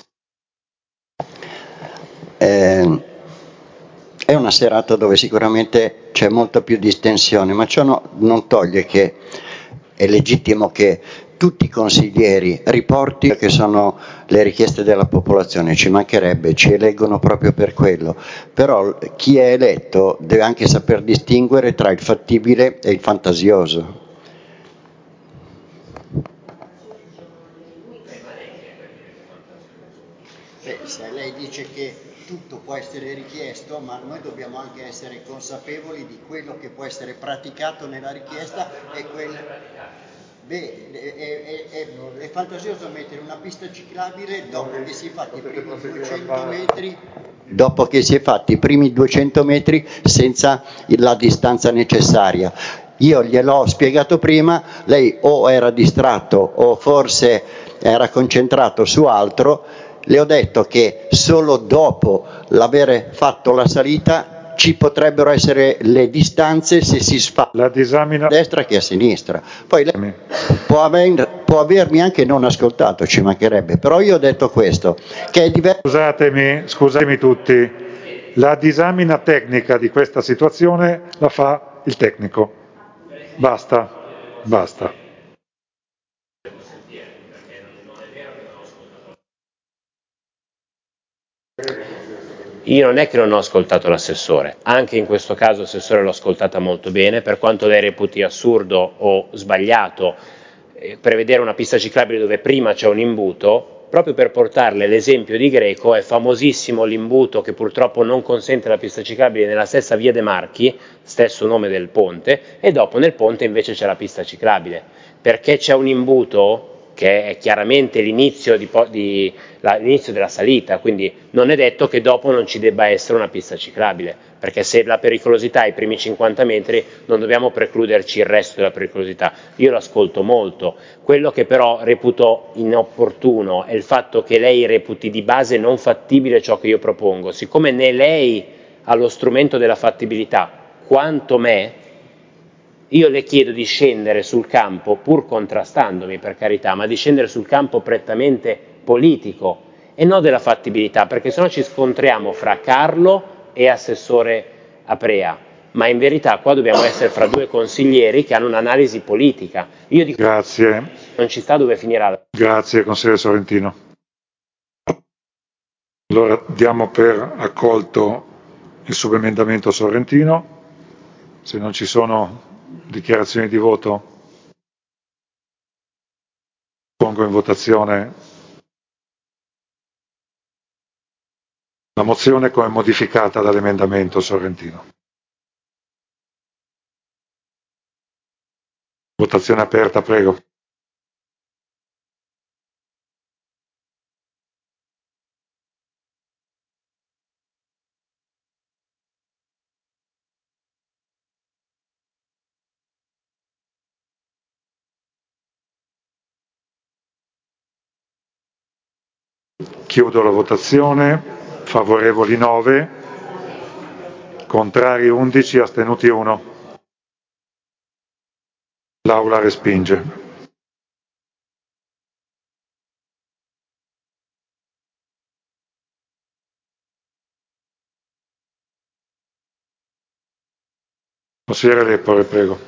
È una serata dove sicuramente c'è molta più distensione, ma ciò non toglie che è legittimo che tutti i consiglieri riportino che sono le richieste della popolazione, ci mancherebbe, ci eleggono proprio per quello, però chi è eletto deve anche saper distinguere tra il fattibile e il fantasioso. Se lei dice che tutto può essere richiesto, ma noi dobbiamo anche essere consapevoli di quello che può essere praticato nella richiesta e è fantasioso mettere una pista ciclabile dopo che si è fatti i primi 200 metri, senza la distanza necessaria. Io gliel'ho spiegato prima, lei o era distratto o forse era concentrato su altro. Le ho detto che solo dopo l'aver fatto la salita ci potrebbero essere le distanze se si fa la disamina a destra che a sinistra. Poi lei può avermi anche non ascoltato, ci mancherebbe, però io ho detto questo, che è diverso. Scusatemi tutti, la disamina tecnica di questa situazione la fa il tecnico. Basta. Io non è che non ho ascoltato l'assessore, anche in questo caso l'assessore l'ho ascoltata molto bene, per quanto lei reputi assurdo o sbagliato prevedere una pista ciclabile dove prima c'è un imbuto, proprio per portarle l'esempio di Greco, è famosissimo l'imbuto che purtroppo non consente la pista ciclabile nella stessa via De Marchi, stesso nome del ponte, e dopo nel ponte invece c'è la pista ciclabile. Perché c'è un imbuto che è chiaramente l'inizio della salita, quindi non è detto che dopo non ci debba essere una pista ciclabile, perché se la pericolosità è i primi 50 metri non dobbiamo precluderci il resto della pericolosità. Io l'ascolto molto, quello che però reputo inopportuno è il fatto che lei reputi di base non fattibile ciò che io propongo, siccome né lei ha lo strumento della fattibilità quanto me, io le chiedo di scendere sul campo, pur contrastandomi per carità, ma di scendere sul campo prettamente politico e non della fattibilità, perché sennò ci scontriamo fra Carlo e assessore Aprea, ma in verità qua dobbiamo essere fra due consiglieri che hanno un'analisi politica. Io dico, Grazie. Non ci sta dove finirà. Grazie, consigliere Sorrentino. Allora diamo per accolto il subemendamento Sorrentino. Se non ci sono dichiarazioni di voto, pongo in votazione la mozione come modificata dall'emendamento Sorrentino. Votazione aperta, prego. Chiudo la votazione. Favorevoli 9, contrari 11, astenuti 1. L'Aula respinge. Consigliere Lepore, prego.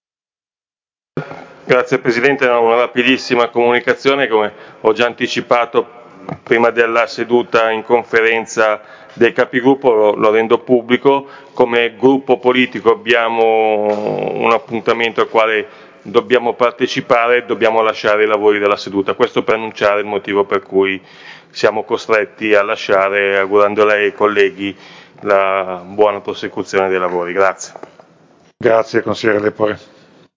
Grazie Presidente, una rapidissima comunicazione, come ho già anticipato prima della seduta in conferenza dei capigruppo, lo rendo pubblico. Come gruppo politico abbiamo un appuntamento al quale dobbiamo partecipare, dobbiamo lasciare i lavori della seduta. Questo per annunciare il motivo per cui siamo costretti a lasciare, augurando a lei e ai colleghi la buona prosecuzione dei lavori. Grazie. Grazie, consigliere Lepore.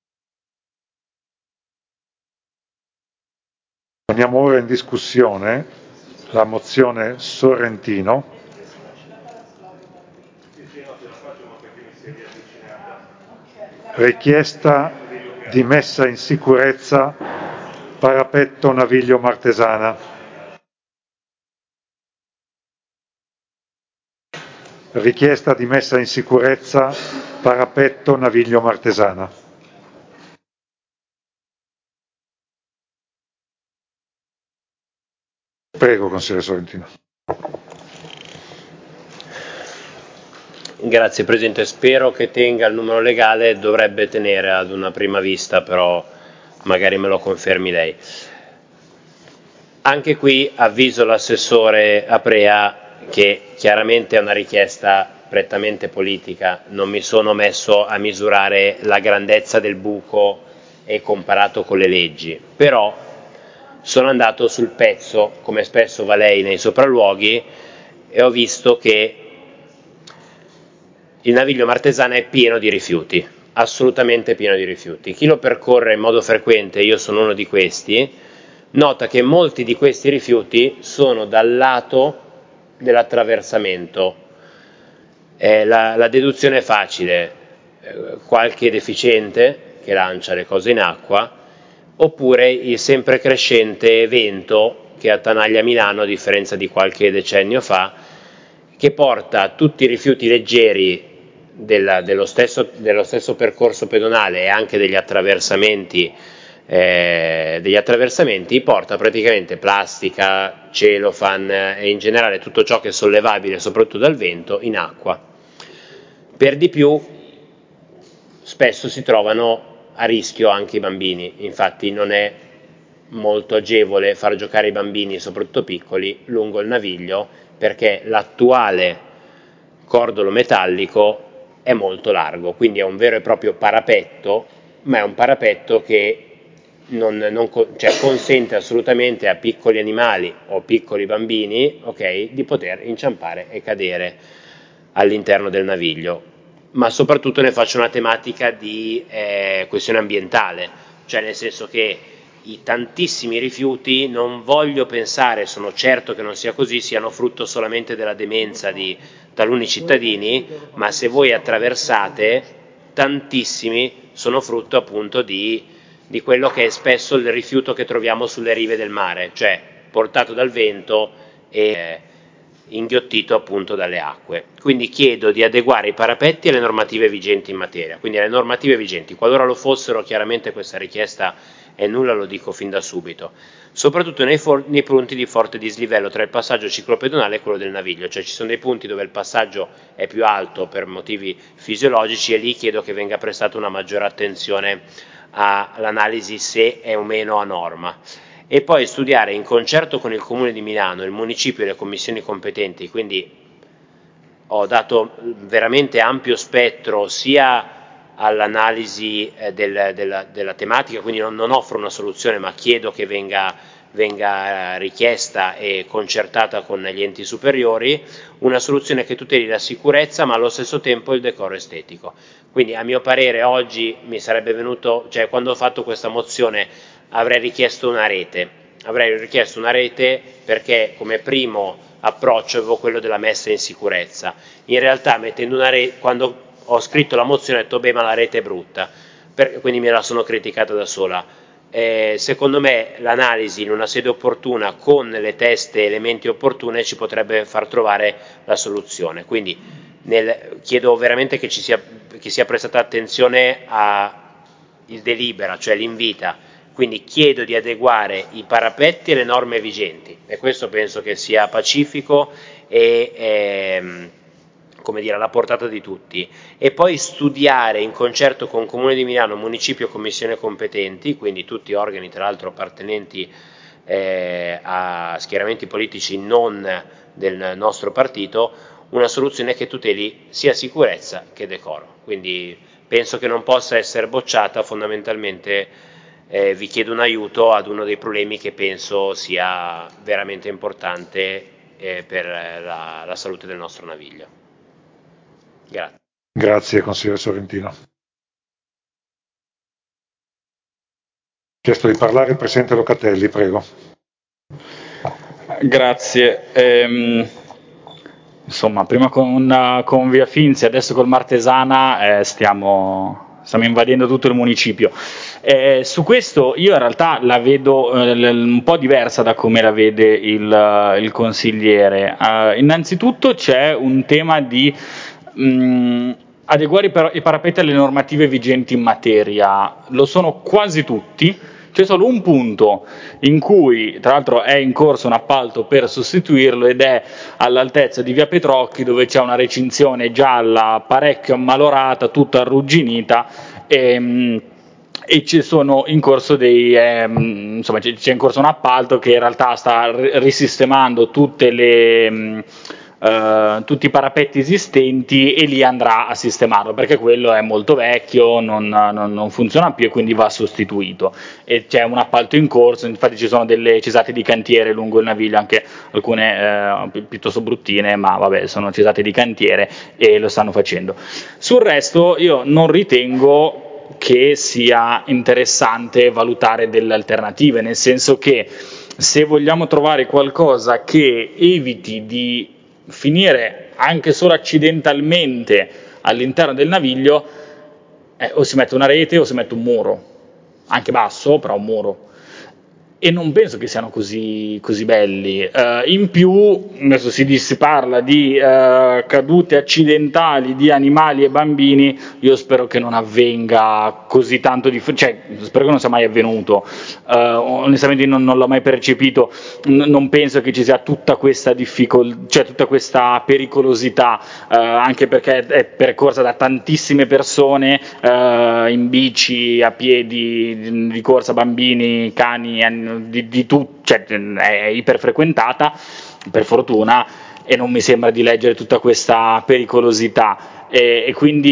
Poniamo ora in discussione la mozione Sorrentino richiesta di messa in sicurezza parapetto Naviglio Martesana. Richiesta di messa in sicurezza parapetto Naviglio Martesana. Prego, consigliere Sorrentino. Grazie Presidente, spero che tenga il numero legale, dovrebbe tenere ad una prima vista, però magari me lo confermi lei. Anche qui avviso l'assessore Aprea che chiaramente è una richiesta prettamente politica, non mi sono messo a misurare la grandezza del buco e comparato con le leggi, però sono andato sul pezzo, come spesso va lei nei sopralluoghi, e ho visto che il Naviglio Martesana è pieno di rifiuti, assolutamente pieno di rifiuti. Chi lo percorre in modo frequente, io sono uno di questi, nota che molti di questi rifiuti sono dal lato dell'attraversamento. La deduzione è facile, qualche deficiente che lancia le cose in acqua, oppure il sempre crescente vento che attanaglia Milano, a differenza di qualche decennio fa, che porta tutti i rifiuti leggeri dello stesso percorso pedonale e anche degli attraversamenti, porta praticamente plastica, cellophane e in generale tutto ciò che è sollevabile soprattutto dal vento in acqua. Per di più spesso si trovano a rischio anche i bambini, infatti non è molto agevole far giocare i bambini, soprattutto piccoli, lungo il Naviglio, perché l'attuale cordolo metallico è molto largo, quindi è un vero e proprio parapetto, ma è un parapetto che consente assolutamente a piccoli animali o piccoli bambini, okay, di poter inciampare e cadere all'interno del naviglio. Ma soprattutto ne faccio una tematica di questione ambientale, cioè nel senso che i tantissimi rifiuti, non voglio pensare, sono certo che non sia così, siano frutto solamente della demenza di taluni cittadini, ma se voi attraversate, tantissimi sono frutto appunto di quello che è spesso il rifiuto che troviamo sulle rive del mare, cioè portato dal vento e inghiottito appunto dalle acque. Quindi chiedo di adeguare i parapetti alle normative vigenti in materia, quindi alle normative vigenti. Qualora lo fossero, chiaramente questa richiesta è nulla, lo dico fin da subito, soprattutto nei punti di forte dislivello tra il passaggio ciclopedonale e quello del naviglio, cioè ci sono dei punti dove il passaggio è più alto per motivi fisiologici e lì chiedo che venga prestata una maggiore attenzione all'analisi se è o meno a norma. E poi studiare in concerto con il Comune di Milano, il municipio e le commissioni competenti, quindi ho dato veramente ampio spettro sia all'analisi della tematica, quindi non offro una soluzione ma chiedo che venga richiesta e concertata con gli enti superiori una soluzione che tuteli la sicurezza ma allo stesso tempo il decoro estetico. Quindi a mio parere oggi mi sarebbe venuto, cioè quando ho fatto questa mozione avrei richiesto una rete perché come primo approccio avevo quello della messa in sicurezza. In realtà mettendo una rete, quando ho scritto la mozione ho detto beh ma la rete è brutta, quindi me la sono criticata da sola. Secondo me l'analisi in una sede opportuna con le teste e elementi opportune ci potrebbe far trovare la soluzione, quindi chiedo veramente che sia prestata attenzione al delibera, cioè l'invita, quindi chiedo di adeguare i parapetti alle norme vigenti e questo penso che sia pacifico e come dire, alla portata di tutti, e poi studiare in concerto con Comune di Milano, Municipio e Commissione competenti, quindi tutti organi tra l'altro appartenenti a schieramenti politici non del nostro partito, una soluzione che tuteli sia sicurezza che decoro. Quindi penso che non possa essere bocciata, fondamentalmente vi chiedo un aiuto ad uno dei problemi che penso sia veramente importante per la salute del nostro naviglio. Grazie. Grazie consigliere Sorrentino. Chiesto di parlare il presidente Locatelli, prego. Grazie. Insomma, prima con Via Finzi, adesso col Martesana stiamo invadendo tutto il municipio. Su questo io in realtà la vedo un po' diversa da come la vede il consigliere. Innanzitutto c'è un tema di adeguare i parapetti alle normative vigenti in materia. Lo sono quasi tutti. C'è solo un punto in cui, tra l'altro, è in corso un appalto per sostituirlo ed è all'altezza di Via Petrocchi, dove c'è una recinzione gialla parecchio ammalorata, tutta arrugginita e ci sono in corso insomma c'è in corso un appalto che in realtà sta risistemando tutti i parapetti esistenti e lì andrà a sistemarlo perché quello è molto vecchio, non funziona più e quindi va sostituito e c'è un appalto in corso, infatti ci sono delle cesate di cantiere lungo il naviglio, anche alcune piuttosto bruttine, ma vabbè, sono cesate di cantiere e lo stanno facendo. Sul resto io non ritengo che sia interessante valutare delle alternative, nel senso che se vogliamo trovare qualcosa che eviti di finire anche solo accidentalmente all'interno del naviglio, o si mette una rete o si mette un muro, anche basso, però un muro. E non penso che siano così belli. In più, adesso si parla di cadute accidentali di animali e bambini, io spero che non avvenga così tanto, cioè spero che non sia mai avvenuto. Onestamente non l'ho mai percepito, non penso che ci sia tutta questa cioè tutta questa pericolosità, anche perché è percorsa da tantissime persone, in bici, a piedi, di corsa, bambini, cani, di tutto, cioè è iperfrequentata per fortuna e non mi sembra di leggere tutta questa pericolosità e quindi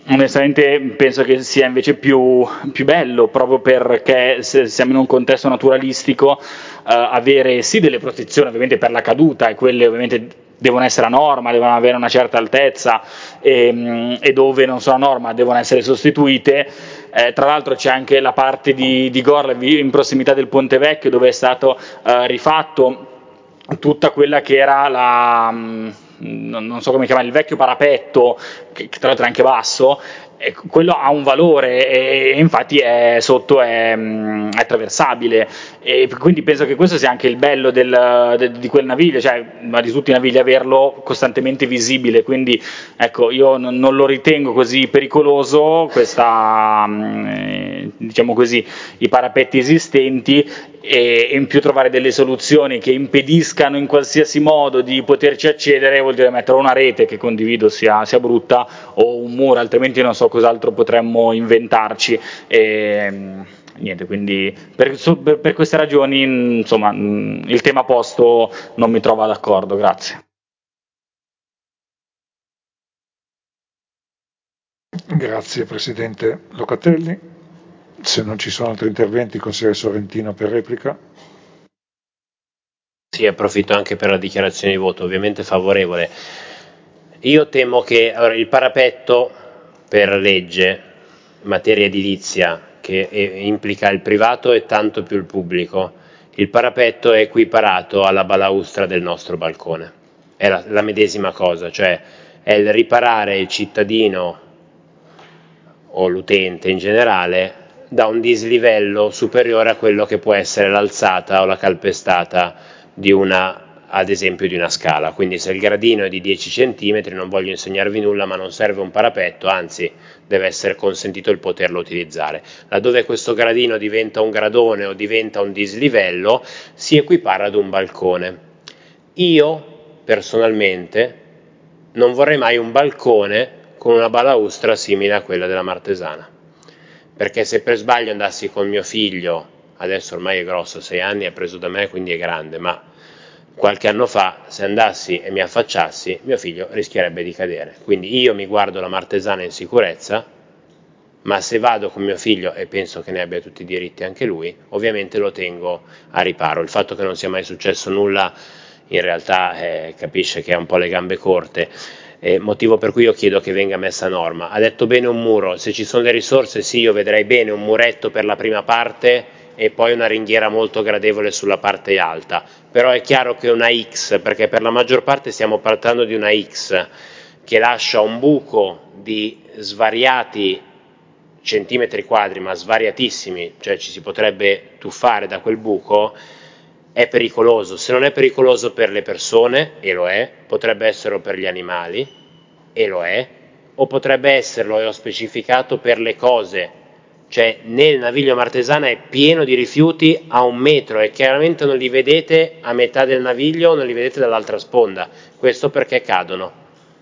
onestamente penso che sia invece più bello, proprio perché se siamo in un contesto naturalistico, avere sì delle protezioni ovviamente per la caduta, e quelle ovviamente devono essere a norma, devono avere una certa altezza, e dove non sono a norma devono essere sostituite. Tra l'altro c'è anche la parte di Gorleb in prossimità del Ponte Vecchio, dove è stato rifatto tutta quella che era non so come chiamare, il vecchio parapetto, che tra l'altro è anche basso, e quello ha un valore, e infatti sotto è attraversabile, e quindi penso che questo sia anche il bello di quel naviglio, cioè ma di tutti i navigli, averlo costantemente visibile. Quindi ecco, io non lo ritengo così pericoloso, diciamo così, i parapetti esistenti, e in più trovare delle soluzioni che impediscano in qualsiasi modo di poterci accedere vuol dire mettere una rete, che condivido sia brutta, o un muro, altrimenti non so cos'altro potremmo inventarci. Niente, quindi per queste ragioni, insomma, il tema posto non mi trova d'accordo. Grazie. Grazie Presidente Locatelli. Se non ci sono altri interventi, consigliere Sorrentino per replica. Sì, approfitto anche per la dichiarazione di voto, ovviamente favorevole. Io temo che il parapetto, per legge in materia edilizia, che implica il privato e tanto più il pubblico, il parapetto è equiparato alla balaustra del nostro balcone. È la medesima cosa, cioè è il riparare il cittadino o l'utente in generale da un dislivello superiore a quello che può essere l'alzata o la calpestata ad esempio di una scala. Quindi se il gradino è di 10 cm, non voglio insegnarvi nulla, ma non serve un parapetto, anzi deve essere consentito il poterlo utilizzare. Laddove questo gradino diventa un gradone o diventa un dislivello, si equipara ad un balcone. Io personalmente non vorrei mai un balcone con una balaustra simile a quella della Martesana, perché se per sbaglio andassi con mio figlio, adesso ormai è grosso, 6 anni, è preso da me, quindi è grande, ma qualche anno fa, se andassi e mi affacciassi, mio figlio rischierebbe di cadere. Quindi io mi guardo la Martesana in sicurezza, ma se vado con mio figlio, e penso che ne abbia tutti i diritti anche lui, ovviamente lo tengo a riparo. Il fatto che non sia mai successo nulla, in realtà capisce che ha un po' le gambe corte, motivo per cui io chiedo che venga messa a norma. Ha detto bene un muro, se ci sono le risorse sì, io vedrei bene un muretto per la prima parte e poi una ringhiera molto gradevole sulla parte alta, però è chiaro che una X, perché per la maggior parte stiamo parlando di una X che lascia un buco di svariati centimetri quadri, ma svariatissimi, cioè ci si potrebbe tuffare da quel buco, è pericoloso. Se non è pericoloso per le persone, e lo è, potrebbe esserlo per gli animali, e lo è, o potrebbe esserlo, e ho specificato, per le cose, cioè nel naviglio Martesana è pieno di rifiuti a 1 metro e chiaramente non li vedete a metà del naviglio, non li vedete dall'altra sponda, questo perché cadono.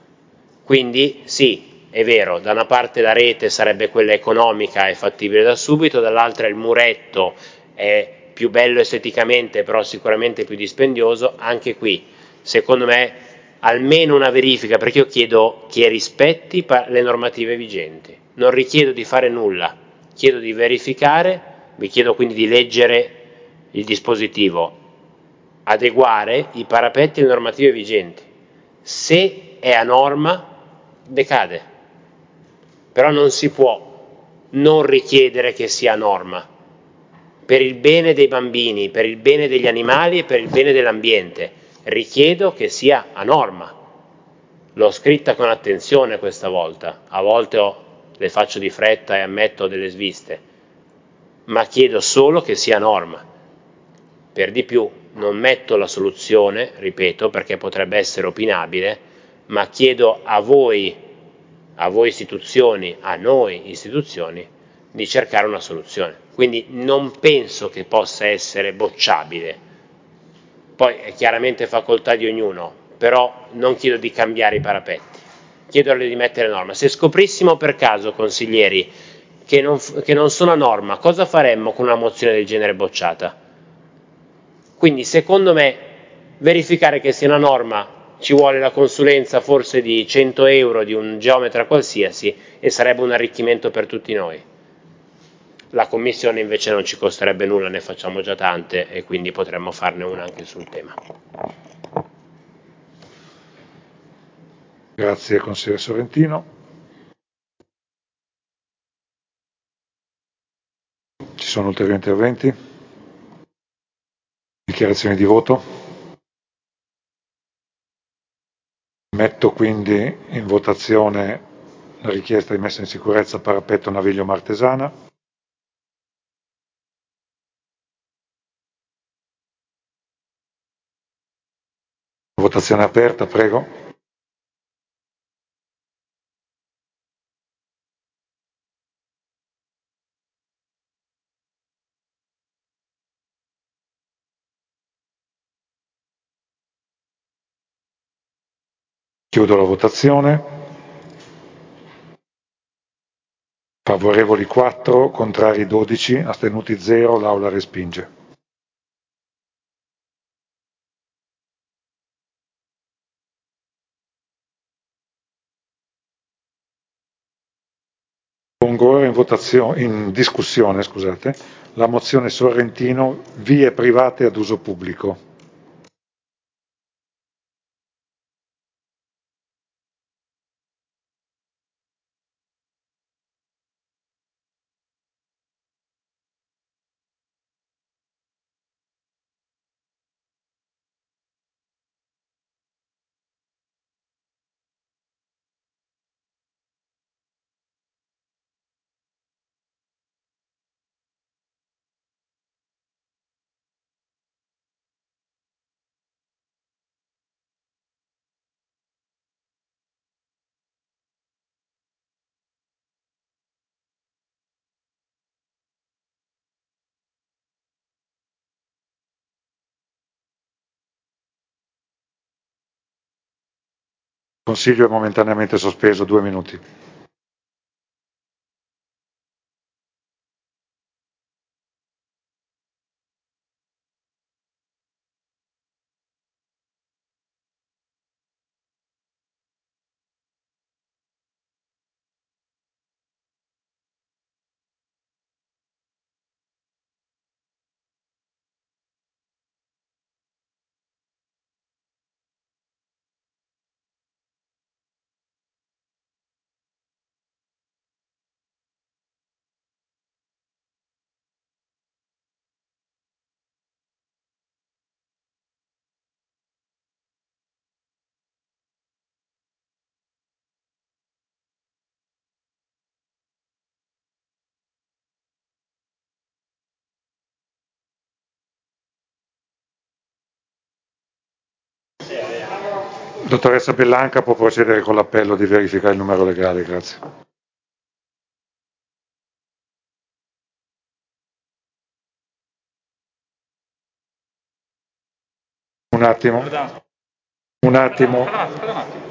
Quindi sì, è vero, da una parte la rete sarebbe quella economica e fattibile da subito, dall'altra il muretto è più bello esteticamente, però sicuramente più dispendioso. Anche qui, secondo me, almeno una verifica, perché io chiedo che rispetti le normative vigenti, non richiedo di fare nulla, chiedo di verificare, vi chiedo quindi di leggere il dispositivo, adeguare i parapetti alle normative vigenti. Se è a norma, decade, però non si può non richiedere che sia a norma, per il bene dei bambini, per il bene degli animali e per il bene dell'ambiente. Richiedo che sia a norma. L'ho scritta con attenzione questa volta, a volte le faccio di fretta e ammetto delle sviste, ma chiedo solo che sia a norma. Per di più non metto la soluzione, ripeto, perché potrebbe essere opinabile, ma chiedo a voi istituzioni, a noi istituzioni, di cercare una soluzione. Quindi non penso che possa essere bocciabile. Poi è chiaramente facoltà di ognuno, però non chiedo di cambiare i parapetti, chiedo di mettere norma. Se scoprissimo per caso, consiglieri, che non sono a norma, cosa faremmo con una mozione del genere bocciata? Quindi secondo me verificare che sia una norma ci vuole la consulenza forse di 100 euro di un geometra qualsiasi e sarebbe un arricchimento per tutti noi. La commissione invece non ci costerebbe nulla, ne facciamo già tante e quindi potremmo farne una anche sul tema. Grazie consigliere Sorrentino. Ci sono ulteriori interventi? Dichiarazioni di voto? Metto quindi in votazione la richiesta di messa in sicurezza parapetto Naviglio Martesana. Votazione aperta, prego. Chiudo la votazione. Favorevoli 4, contrari 12, astenuti 0, l'Aula respinge. Pongo ora in discussione, scusate, la mozione Sorrentino, vie private ad uso pubblico. Il Consiglio è momentaneamente sospeso, 2 minuti. Dottoressa Bellanca può procedere con l'appello di verificare il numero legale, grazie. Un attimo. Un attimo.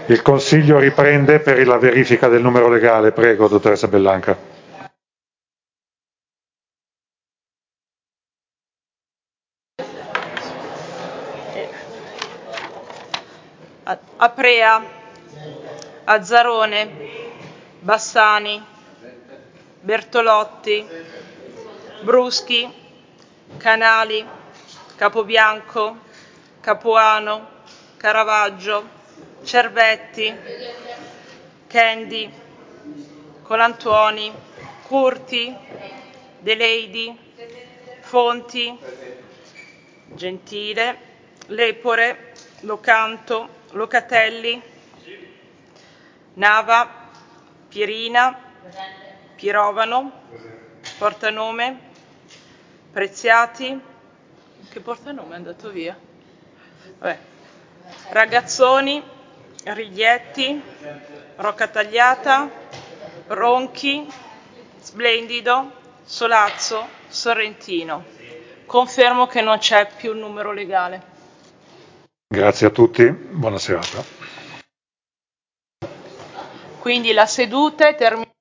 Il Consiglio riprende per la verifica del numero legale. Prego, dottoressa Bellanca. Aprea, Azzarone, Bassani, Bertolotti, Bruschi, Canali, Capobianco, Capuano, Caravaggio, Cervetti, Kendi, Colantuoni, Curti, De Leidi, Fonti, Gentile, Lepore, Locanto, Locatelli, Nava, Pierina, Pirovano, Portanome, Preziati, che Portanome è andato via? Vabbè. Ragazzoni, Riglietti, Rocca Tagliata, Ronchi, Splendido, Solazzo, Sorrentino. Confermo che non c'è più il numero legale. Grazie a tutti, buona serata. Quindi la seduta è terminata.